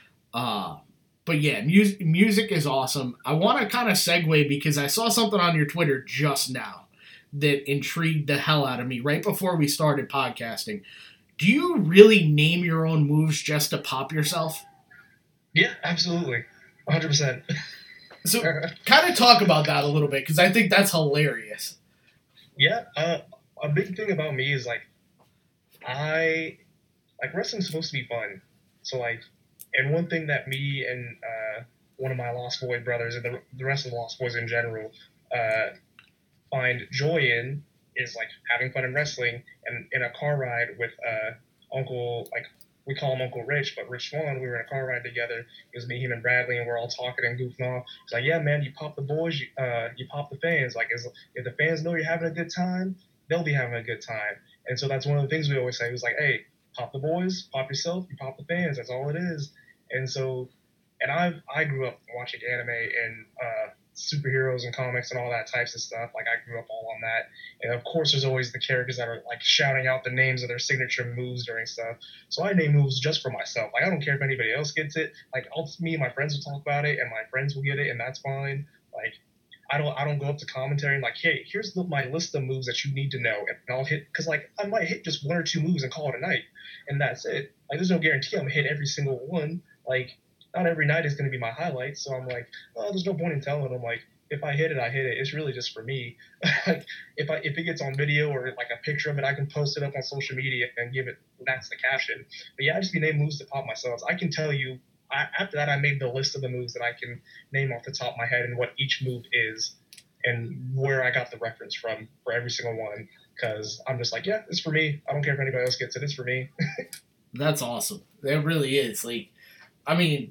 Uh, but, yeah, music, music is awesome. I want to kind of segue because I saw something on your Twitter just now that intrigued the hell out of me right before we started podcasting. Do you really name your own moves just to pop yourself? Yeah, absolutely. one hundred percent. So kind of talk about that a little bit, because I think that's hilarious. Yeah, uh, a big thing about me is, like, I, like, wrestling's supposed to be fun. So, like, and one thing that me and uh, one of my Lost Boy brothers, and the, the rest of the Lost Boys in general, uh, find joy in is, like, having fun in wrestling. And in a car ride with uh, Uncle, like, we call him Uncle Rich, but Rich Swan, we were in a car ride together. It was me, him, and Bradley, and we're all talking and goofing off. He's like, yeah, man, you pop the boys, you, uh, you pop the fans. Like, as, if the fans know you're having a good time, they'll be having a good time. And so that's one of the things we always say. It was like, hey, pop the boys, pop yourself, you pop the fans. That's all it is. And so, and I I grew up watching anime and uh, superheroes and comics and all that types of stuff. Like, I grew up all on that. And of course, there's always the characters that are like shouting out the names of their signature moves during stuff. So I name moves just for myself. Like, I don't care if anybody else gets it. Like, I'll, me and my friends will talk about it, and my friends will get it, and that's fine. Like, I don't I don't go up to commentary and like, hey, here's the, my list of moves that you need to know, and I'll hit, because like I might hit just one or two moves and call it a night, and that's it. Like, there's no guarantee I'm gonna hit every single one. Like, not every night is gonna be my highlight. So I'm like, oh, there's no point in telling them. Like, if I hit it, I hit it. It's really just for me. Like, if I if it gets on video or like a picture of it, I can post it up on social media and give it. That's the caption. But yeah, I just be naming moves to pop myself. I can tell you. I, after that, I made the list of the moves that I can name off the top of my head and what each move is and where I got the reference from for every single one. Because I'm just like, yeah, it's for me. I don't care if anybody else gets it. It's for me. That's awesome. It really is. Like, I mean,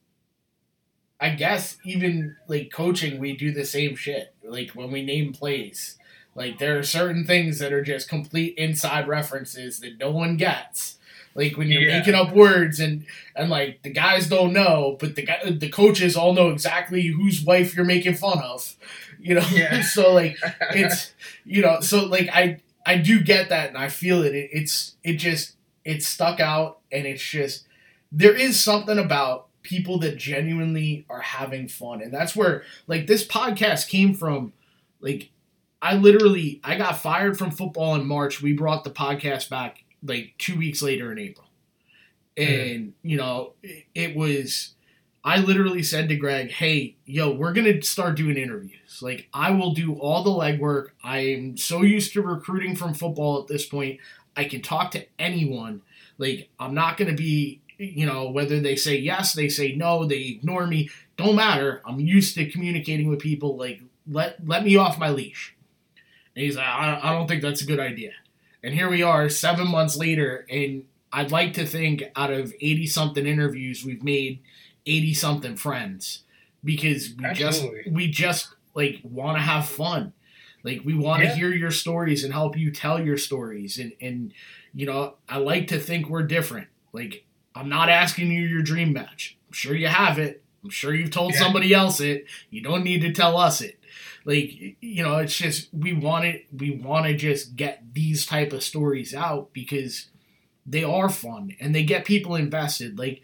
I guess even like coaching, we do the same shit. Like, when we name plays, like, there are certain things that are just complete inside references that no one gets. Like, when you're yeah. making up words and, and, like, the guys don't know, but the guy, the coaches all know exactly whose wife you're making fun of, you know? Yeah. So, like, it's, you know, so, like, I I do get that, and I feel it. it. It's, it just, it's stuck out, and it's just, there is something about people that genuinely are having fun, and that's where, like, this podcast came from. Like, I literally, I got fired from football in March. We brought the podcast back like two weeks later in April. And, you know, it, it was, I literally said to Greg, hey, yo, we're going to start doing interviews. Like, I will do all the legwork. I am so used to recruiting from football at this point. I can talk to anyone. Like, I'm not going to be, you know, whether they say yes, they say no, they ignore me. Don't matter. I'm used to communicating with people. Like, let, let me off my leash. And he's like, I, I don't think that's a good idea. And here we are seven months later, and I'd like to think out of eighty-something interviews, we've made eighty-something friends because we Absolutely. just we just like want to have fun. Like, we want to yeah. hear your stories and help you tell your stories. And, and, you know, I like to think we're different. Like, I'm not asking you your dream match. I'm sure you have it. I'm sure you've told yeah. somebody else it. You don't need to tell us it. Like, you know, it's just, we want it, we want to just get these type of stories out because they are fun and they get people invested. Like,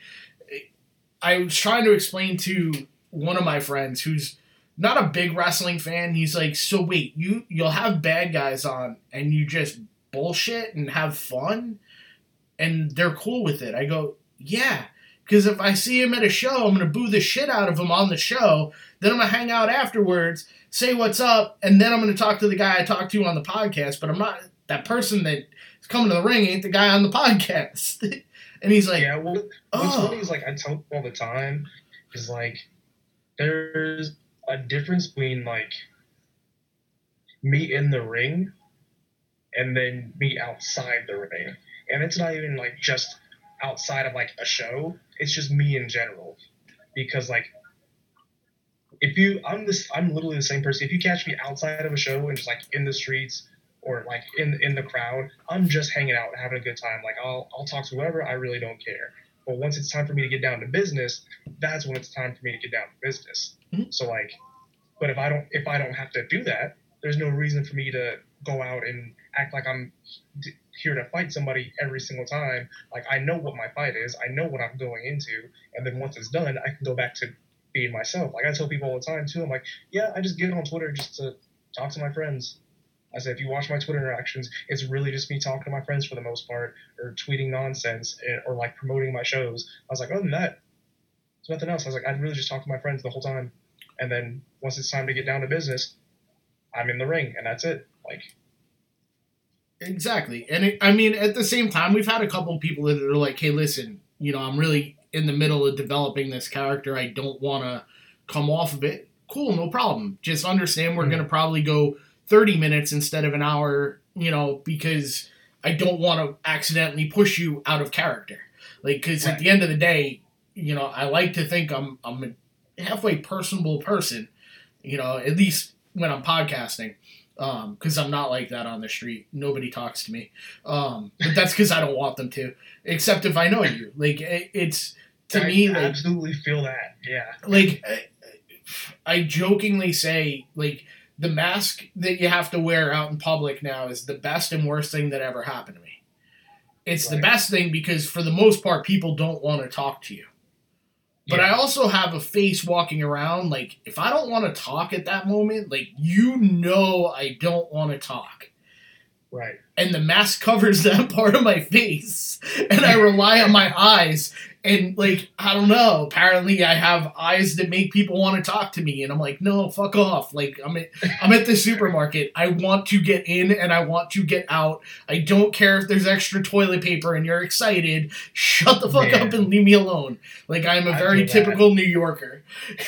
I was trying to explain to one of my friends who's not a big wrestling fan. He's like, so wait, you, you'll have bad guys on and you just bullshit and have fun and they're cool with it. I go, yeah. Because if I see him at a show, I'm going to boo the shit out of him on the show. Then I'm going to hang out afterwards, say what's up, and then I'm going to talk to the guy I talked to on the podcast. But I'm not, that person that is coming to the ring ain't the guy on the podcast. And he's like, yeah, well, what's oh. funny is, like, I tell people all the time, is, like, there's a difference between, like, me in the ring and then me outside the ring. And it's not even, like, just outside of, like, a show. It's just me in general. Because, like, if you, I'm this, I'm literally the same person. If you catch me outside of a show and just, like, in the streets or, like, in in the crowd, I'm just hanging out and having a good time. Like, I'll I'll talk to whoever. I really don't care. But once it's time for me to get down to business, that's when it's time for me to get down to business. Mm-hmm. So, like, but if I don't, if I don't have to do that, there's no reason for me to go out and act like I'm d- here to fight somebody every single time. Like, I know what my fight is. I know what I'm going into. And then once it's done, I can go back to being myself. Like, I tell people all the time, too. I'm like, yeah, I just get on Twitter just to talk to my friends. I said, if you watch my Twitter interactions, it's really just me talking to my friends for the most part, or tweeting nonsense, or like promoting my shows. I was like, other than that, there's nothing else. I was like, I'd really just talk to my friends the whole time. And then once it's time to get down to business, I'm in the ring, and that's it. Like, exactly. And it, I mean, at the same time, we've had a couple of people that are like, hey, listen, you know, I'm really in the middle of developing this character. I don't want to come off of it. Cool, no problem. Just understand we're mm-hmm. going to probably go thirty minutes instead of an hour, you know, because I don't want to accidentally push you out of character. Like, because right. at the end of the day, you know, I like to think I'm I'm a halfway personable person, you know, at least when I'm podcasting, because um, I'm not like that on the street. Nobody talks to me. Um, but that's because I don't want them to, except if I know you. Like, it, it's, to I me, like... I absolutely feel that, yeah. Like, I, I jokingly say, like, the mask that you have to wear out in public now is the best and worst thing that ever happened to me. It's right. the best thing because, for the most part, people don't want to talk to you. But yeah. I also have a face walking around, like, if I don't want to talk at that moment, like, you know I don't want to talk. Right. And the mask covers that part of my face, and I rely on my eyes. And, like, I don't know, apparently I have eyes that make people want to talk to me, and I'm like, no, fuck off. Like, I'm at, I'm at the supermarket. I want to get in, and I want to get out. I don't care if there's extra toilet paper and you're excited. Shut the fuck Man. up and leave me alone. Like, I'm a very typical New Yorker.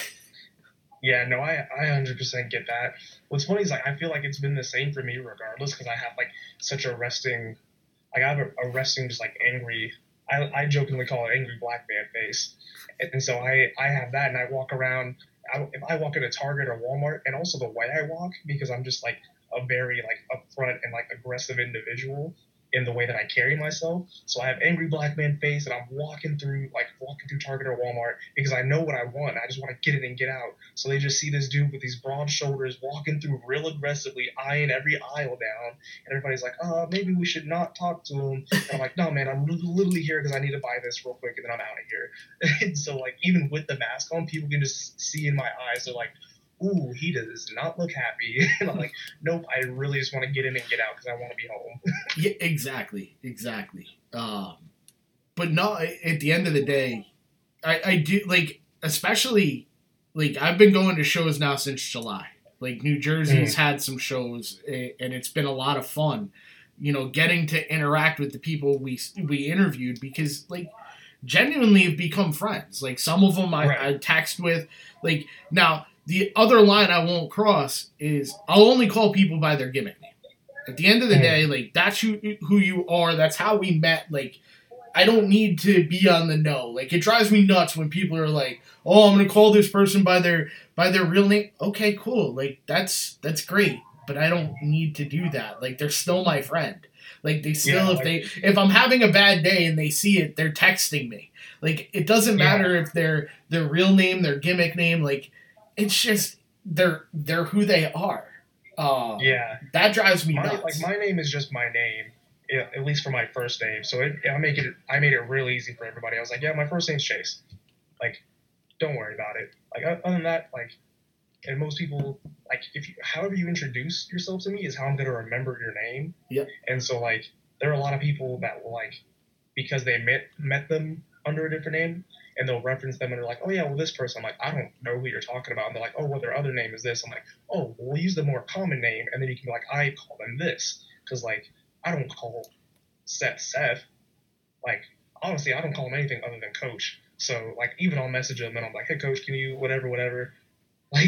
Yeah, no, I, I one hundred percent get that. What's funny is, like, I feel like it's been the same for me regardless, because I have, like, such a resting, like, I have a, a resting, just, like, angry, I, I jokingly call it angry black man face. And, and so I, I have that, and I walk around, I, if I walk into Target or Walmart, and also the way I walk, because I'm just, like, a very, like, upfront and, like, aggressive individual in the way that I carry myself. So I have angry black man face, and I'm walking through, like, walking through Target or Walmart because I know what I want. I just want to get in and get out. So they just see this dude with these broad shoulders walking through real aggressively, eyeing every aisle down. And everybody's like, oh, maybe we should not talk to him. And I'm like, no, man, I'm literally here because I need to buy this real quick, and then I'm out of here. And so, like, even with the mask on, people can just see in my eyes, they're like, ooh, he does not look happy. And I'm like, nope, I really just want to get in and get out because I want to be home. Yeah, exactly, exactly. Um, but no, at the end of the day, I, I do, like, especially, like, I've been going to shows now since July. Like, New Jersey's mm. had some shows, and it's been a lot of fun, you know, getting to interact with the people we we interviewed because, like, genuinely have become friends. Like, some of them I, right. I text with. Like, now... The other line I won't cross is I'll only call people by their gimmick name. At the end of the day, like, that's who, who you are. That's how we met. Like, I don't need to be on the know. Like, it drives me nuts when people are like, oh, I'm going to call this person by their by their real name. Okay, cool. Like, that's that's great. But I don't need to do that. Like, they're still my friend. Like, they still, yeah, if like, they, if I'm having a bad day and they see it, they're texting me. Like, it doesn't matter yeah. if they're their real name, their gimmick name, like, it's just they're they're who they are. Uh, yeah, that drives me my, nuts. Like, my name is just my name, at least for my first name. So it, I make it I made it real easy for everybody. I was like, yeah, my first name's Chase. Like, don't worry about it. Like, other than that, like, and most people, like, if you, however you introduce yourself to me is how I'm gonna remember your name. Yeah. And so, like, there are a lot of people that will, like, because they met met them under a different name, and they'll reference them and they're like, oh, yeah, well, this person. I'm like, I don't know who you're talking about. And they're like, oh, well, their other name is this. I'm like, oh, well, we'll use the more common name. And then you can be like, I call them this. Because, like, I don't call Seth Seth. Like, honestly, I don't call him anything other than Coach. So, like, even I'll message him and I'm like, hey, Coach, can you whatever, whatever. Like,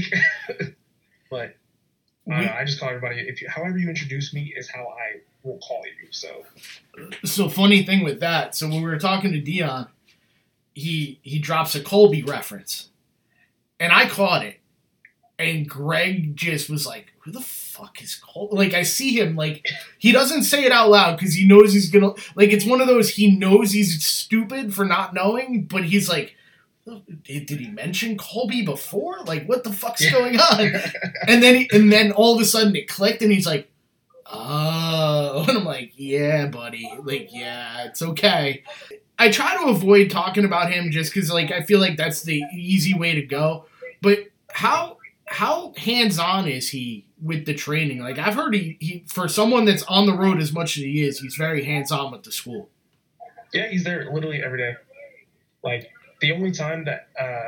but I don't know. I just call everybody, if you, however you introduce me is how I will call you. So, so funny thing with that. So when we were talking to Dion, he he drops a Colby reference, and I caught it, and Greg just was like, "Who the fuck is Colby?" Like, I see him, like, he doesn't say it out loud because he knows he's gonna, like, it's one of those, he knows he's stupid for not knowing, but he's like, did, did he mention Colby before? Like, what the fuck's yeah. going on? And then he, and then all of a sudden it clicked, and he's like, oh, and I'm like, yeah, buddy, like, yeah, it's okay. I try to avoid talking about him just because, like, I feel like that's the easy way to go. But how how hands-on is he with the training? Like, I've heard he, he for someone that's on the road as much as he is, he's very hands-on with the school. Yeah, he's there literally every day. Like, the only time that, uh,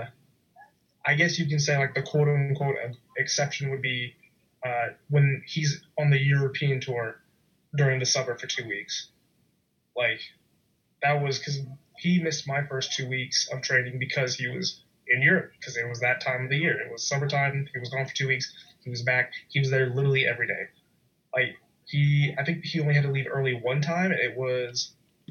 I guess you can say, like, the quote-unquote exception would be uh, when he's on the European tour during the summer for two weeks. Like, that was because he missed my first two weeks of training because he was in Europe, because it was that time of the year. It was summertime. He was gone for two weeks. He was back. He was there literally every day. Like, he, I think he only had to leave early one time. It was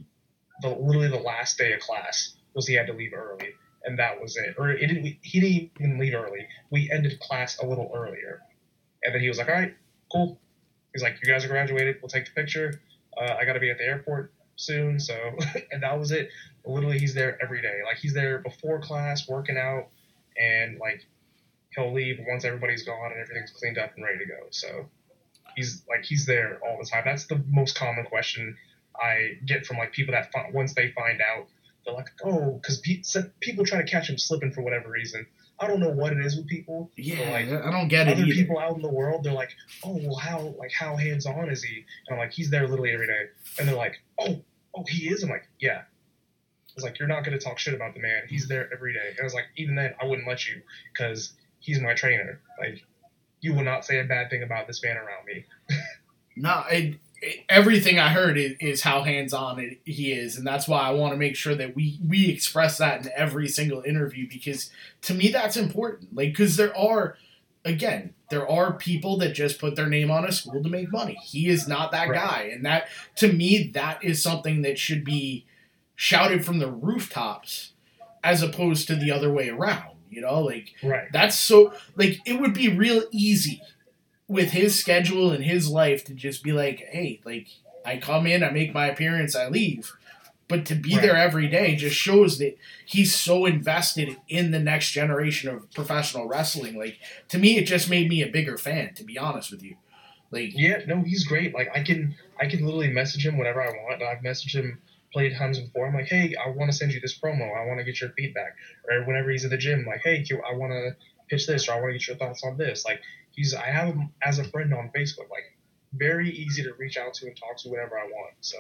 the literally the last day of class was he had to leave early, and that was it. Or it didn't, he didn't even leave early. We ended class a little earlier. And then he was like, all right, cool. He's like, you guys are graduated. We'll take the picture. Uh, I got to be at the airport soon. So, and that was it. Literally, he's there every day. Like, he's there before class, working out, and, like, he'll leave once everybody's gone and everything's cleaned up and ready to go. So, he's, like, he's there all the time. That's the most common question I get from, like, people that, find, once they find out, they're like, oh, because pe- people try to catch him slipping for whatever reason. I don't know what it is with people. Yeah, like, I don't get it other either. people out in the world, they're like, oh, well, how, like, how hands-on is he? And I'm like, he's there literally every day. And they're like, oh, oh, he is? I'm like, yeah. I was like, you're not going to talk shit about the man. He's there every day. And I was like, even then, I wouldn't let you because he's my trainer. Like, you will not say a bad thing about this man around me. No, it, it, everything I heard is, is how hands-on it, he is, and that's why I want to make sure that we, we express that in every single interview, because to me that's important. Like, because there are, again, there are people that just put their name on a school to make money. He is not that Right. guy, and that, to me, that is something that should be shouted from the rooftops as opposed to the other way around, you know? Like, Right. that's so, like, it would be real easy with his schedule and his life to just be like, hey, like, I come in, I make my appearance, I leave. But to be Right. there every day just shows that he's so invested in the next generation of professional wrestling. Like, to me, it just made me a bigger fan, to be honest with you. Like, Yeah, no, he's great. Like, I can I can literally message him whenever I want. I've messaged him plenty of times before. I'm like, hey, I want to send you this promo. I want to get your feedback. Or whenever he's at the gym, like, hey, I want to pitch this, or I want to get your thoughts on this. Like, he's I have him as a friend on Facebook. Like, very easy to reach out to and talk to whenever I want. So,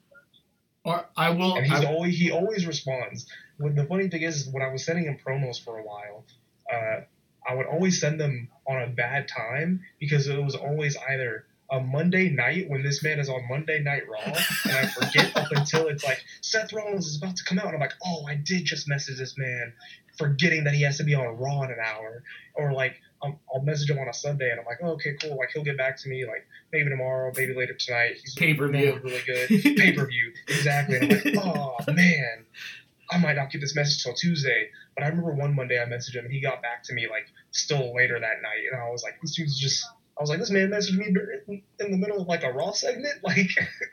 or I will. and he's I, always he always responds. When the funny thing is, when I was sending him promos for a while, uh, I would always send them on a bad time because it was always either a Monday night when this man is on Monday Night Raw, and I forget up until it's like Seth Rollins is about to come out, and I'm like, oh, I did just message this man, forgetting that he has to be on Raw in an hour, or like um, I'll message him on a Sunday, and I'm like, oh, okay, cool, like he'll get back to me like maybe tomorrow, maybe later tonight. He's Pay-per-view. really, really good. Pay-per-view, exactly. And I'm like, oh man, I might not get this message till Tuesday. But I remember one Monday I messaged him, and he got back to me like still later that night, and I was like, this dude's just. I was like, this man messaged me in the middle of like a Raw segment, like.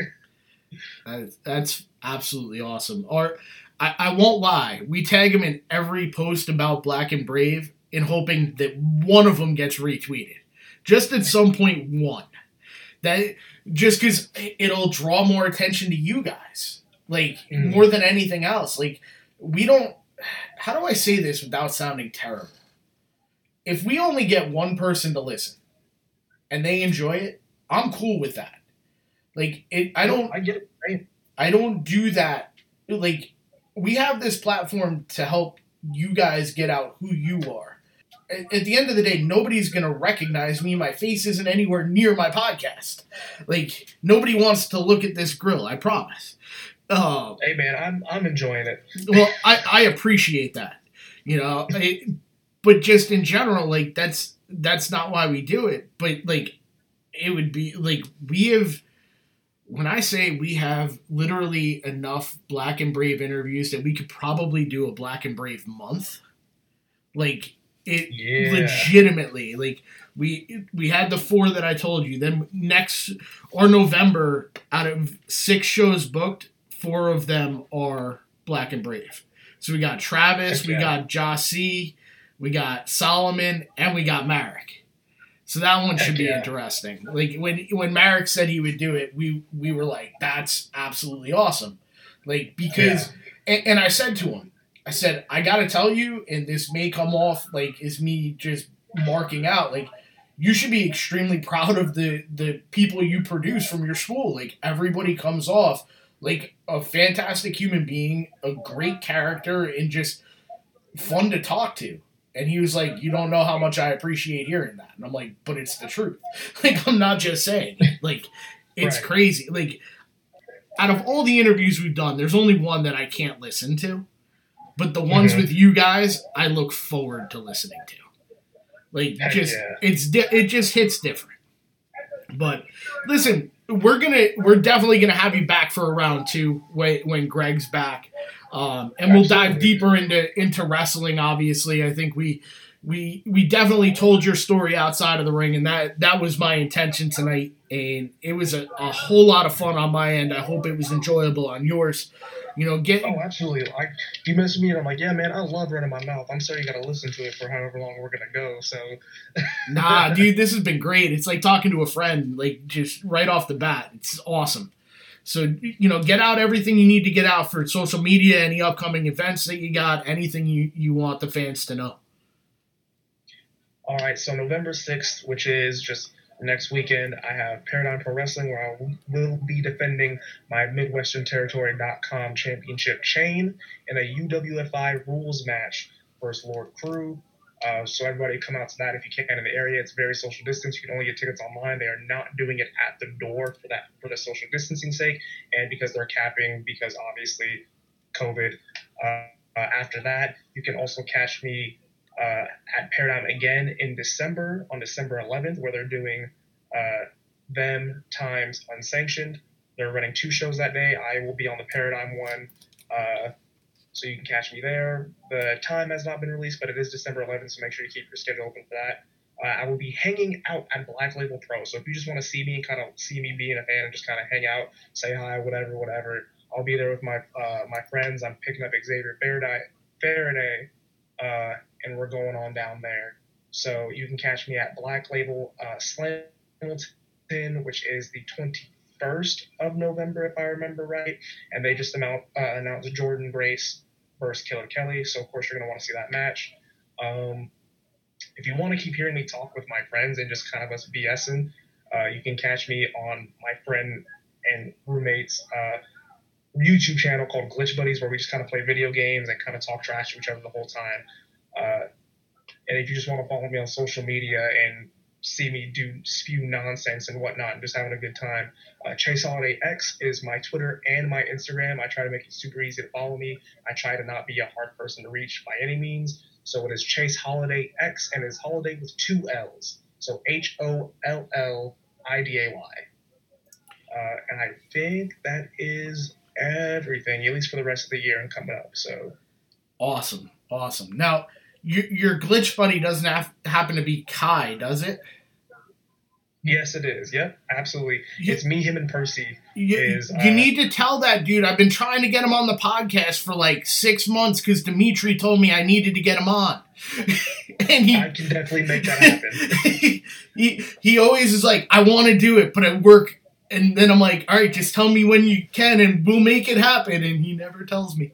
That's, that's absolutely awesome. Or I, I won't lie, we tag him in every post about Black and Brave in hoping that one of them gets retweeted. Just at some point, one. That just because it'll draw more attention to you guys, like Mm. more than anything else. Like, we don't. How do I say this without sounding terrible? If we only get one person to listen and they enjoy it, I'm cool with that. Like, it, I don't. I get it. Right? I don't do that. Like, we have this platform to help you guys get out who you are. At, at the end of the day, nobody's going to recognize me. My face isn't anywhere near my podcast. Like, nobody wants to look at this grill, I promise. Uh, Hey man, I'm I'm enjoying it. well, I, I appreciate that. You know, I, but just in general, like, that's that's not why we do it. But, like, it would be, like, we have... When I say we have literally enough Black and Brave interviews that we could probably do a Black and Brave month, like it Yeah. legitimately, like we we had the four that I told you. Then next or November, out of six shows booked, four of them are Black and Brave. So we got Travis, Heck we yeah. got Jossie, we got Solomon, and we got Marek. So that one should Heck be yeah. interesting. Like when when Marek said he would do it, we we were like, that's absolutely awesome. Like because and, and I said to him, I said, I gotta tell you, and this may come off like is me just marking out. Like, you should be extremely proud of the, the people you produce from your school. Like, everybody comes off like a fantastic human being, a great character, and just fun to talk to. And he was like, you don't know how much I appreciate hearing that. And I'm like, but it's the truth. Like, I'm not just saying it. Like, it's right. Crazy. Like, out of all the interviews we've done, there's only one that I can't listen to. But the ones mm-hmm. with you guys, I look forward to listening to. Like, Heck just yeah. it's di- it just hits different. But listen, we're gonna we're definitely gonna have you back for a round two when when Greg's back, um, and we'll Absolutely. dive deeper into into wrestling. Obviously, I think we we we definitely told your story outside of the ring, and that that was my intention tonight. And it was a, a whole lot of fun on my end. I hope it was enjoyable on yours. You know, get oh, absolutely. Like, you messaged me, and I'm like, yeah, man, I love running my mouth. I'm sorry you got to listen to it for however long we're gonna go. So, nah, dude, this has been great. It's like talking to a friend, like just right off the bat. It's awesome. So, you know, get out everything you need to get out for social media, any upcoming events that you got, anything you, you want the fans to know. All right, so November sixth, which is just next weekend, I have Paradigm Pro Wrestling, where I will be defending my Midwestern Territory dot com championship chain in a U W F I rules match versus Lord Crew. Uh, so everybody come out to that if you can in the area. It's very social distance. You can only get tickets online. They are not doing it at the door for that for the social distancing sake, and because they're capping, because obviously COVID. Uh, uh, after that, you can also catch me Uh, at Paradigm again in December, on December eleventh, where they're doing uh, them times unsanctioned. They're running two shows that day. I will be on the Paradigm one, uh, so you can catch me there. The time has not been released, but it is December eleventh, so make sure you keep your schedule open for that. Uh, I will be hanging out at Black Label Pro, so if you just want to see me and kind of see me being a fan and just kind of hang out, say hi, whatever, whatever, I'll be there with my uh, my friends. I'm picking up Xavier Faraday, Faraday uh, and we're going on down there. So you can catch me at Black Label uh, Slamilton, which is the twenty-first of November, if I remember right. And they just amount, uh, announced Jordan Grace versus Killer Kelly. So, of course, you're going to want to see that match. Um, if you want to keep hearing me talk with my friends and just kind of us BSing, uh, you can catch me on my friend and roommate's uh, YouTube channel called Glitch Buddies, where we just kind of play video games and kind of talk trash to each other the whole time. Uh, and if you just want to follow me on social media and see me do spew nonsense and whatnot and just having a good time, uh, Chase Holiday X is my Twitter and my Instagram. I try to make it super easy to follow me. I try to not be a hard person to reach by any means. So it is Chase Holiday X, and it's Holiday with two L's. So H O L L I D A Y. Uh, and I think that is everything, at least for the rest of the year and coming up. So awesome, awesome. Now, your, your glitch buddy doesn't have, happen to be Kai, does it? Yes, it is. Yep, absolutely. You, it's me, him, and Percy. You, is, you uh, need to tell that dude. I've been trying to get him on the podcast for like six months because Dimitri told me I needed to get him on. And he, I can definitely make that happen. he, he, he always is like, I want to do it, but at work. And then I'm like, all right, just tell me when you can and we'll make it happen. And he never tells me.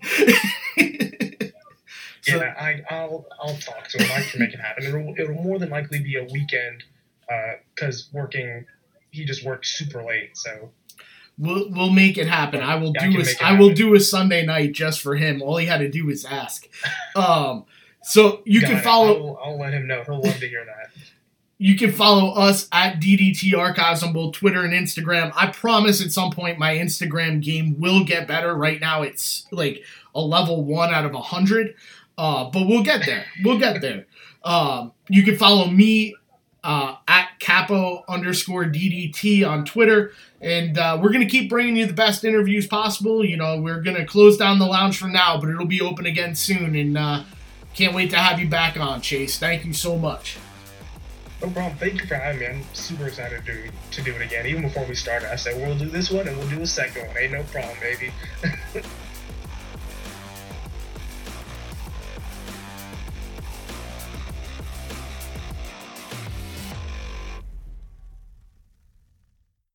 So, yeah, I, I'll I'll talk to him. I can make it happen. It'll, it'll more than likely be a weekend because uh, working, he just works super late. So we'll we'll make it happen. I will yeah, do I a I will do a Sunday night just for him. All he had to do was ask. Um, so you Got can it. follow. I'll, I'll let him know. He'll love to hear that. You can follow us at D D T Archives on both Twitter and Instagram. I promise at some point my Instagram game will get better. Right now it's like a level one out of a hundred. Uh, but we'll get there. We'll get there. Um, you can follow me uh, at capo underscore D D T on Twitter. And uh, we're going to keep bringing you the best interviews possible. You know, we're going to close down the lounge for now, but it'll be open again soon. And uh, can't wait to have you back on, Chase. Thank you so much. No problem. Thank you for having me. I'm super excited to do, to do it again. Even before we started, I said, we'll do this one and we'll do a second one. Ain't no problem, baby.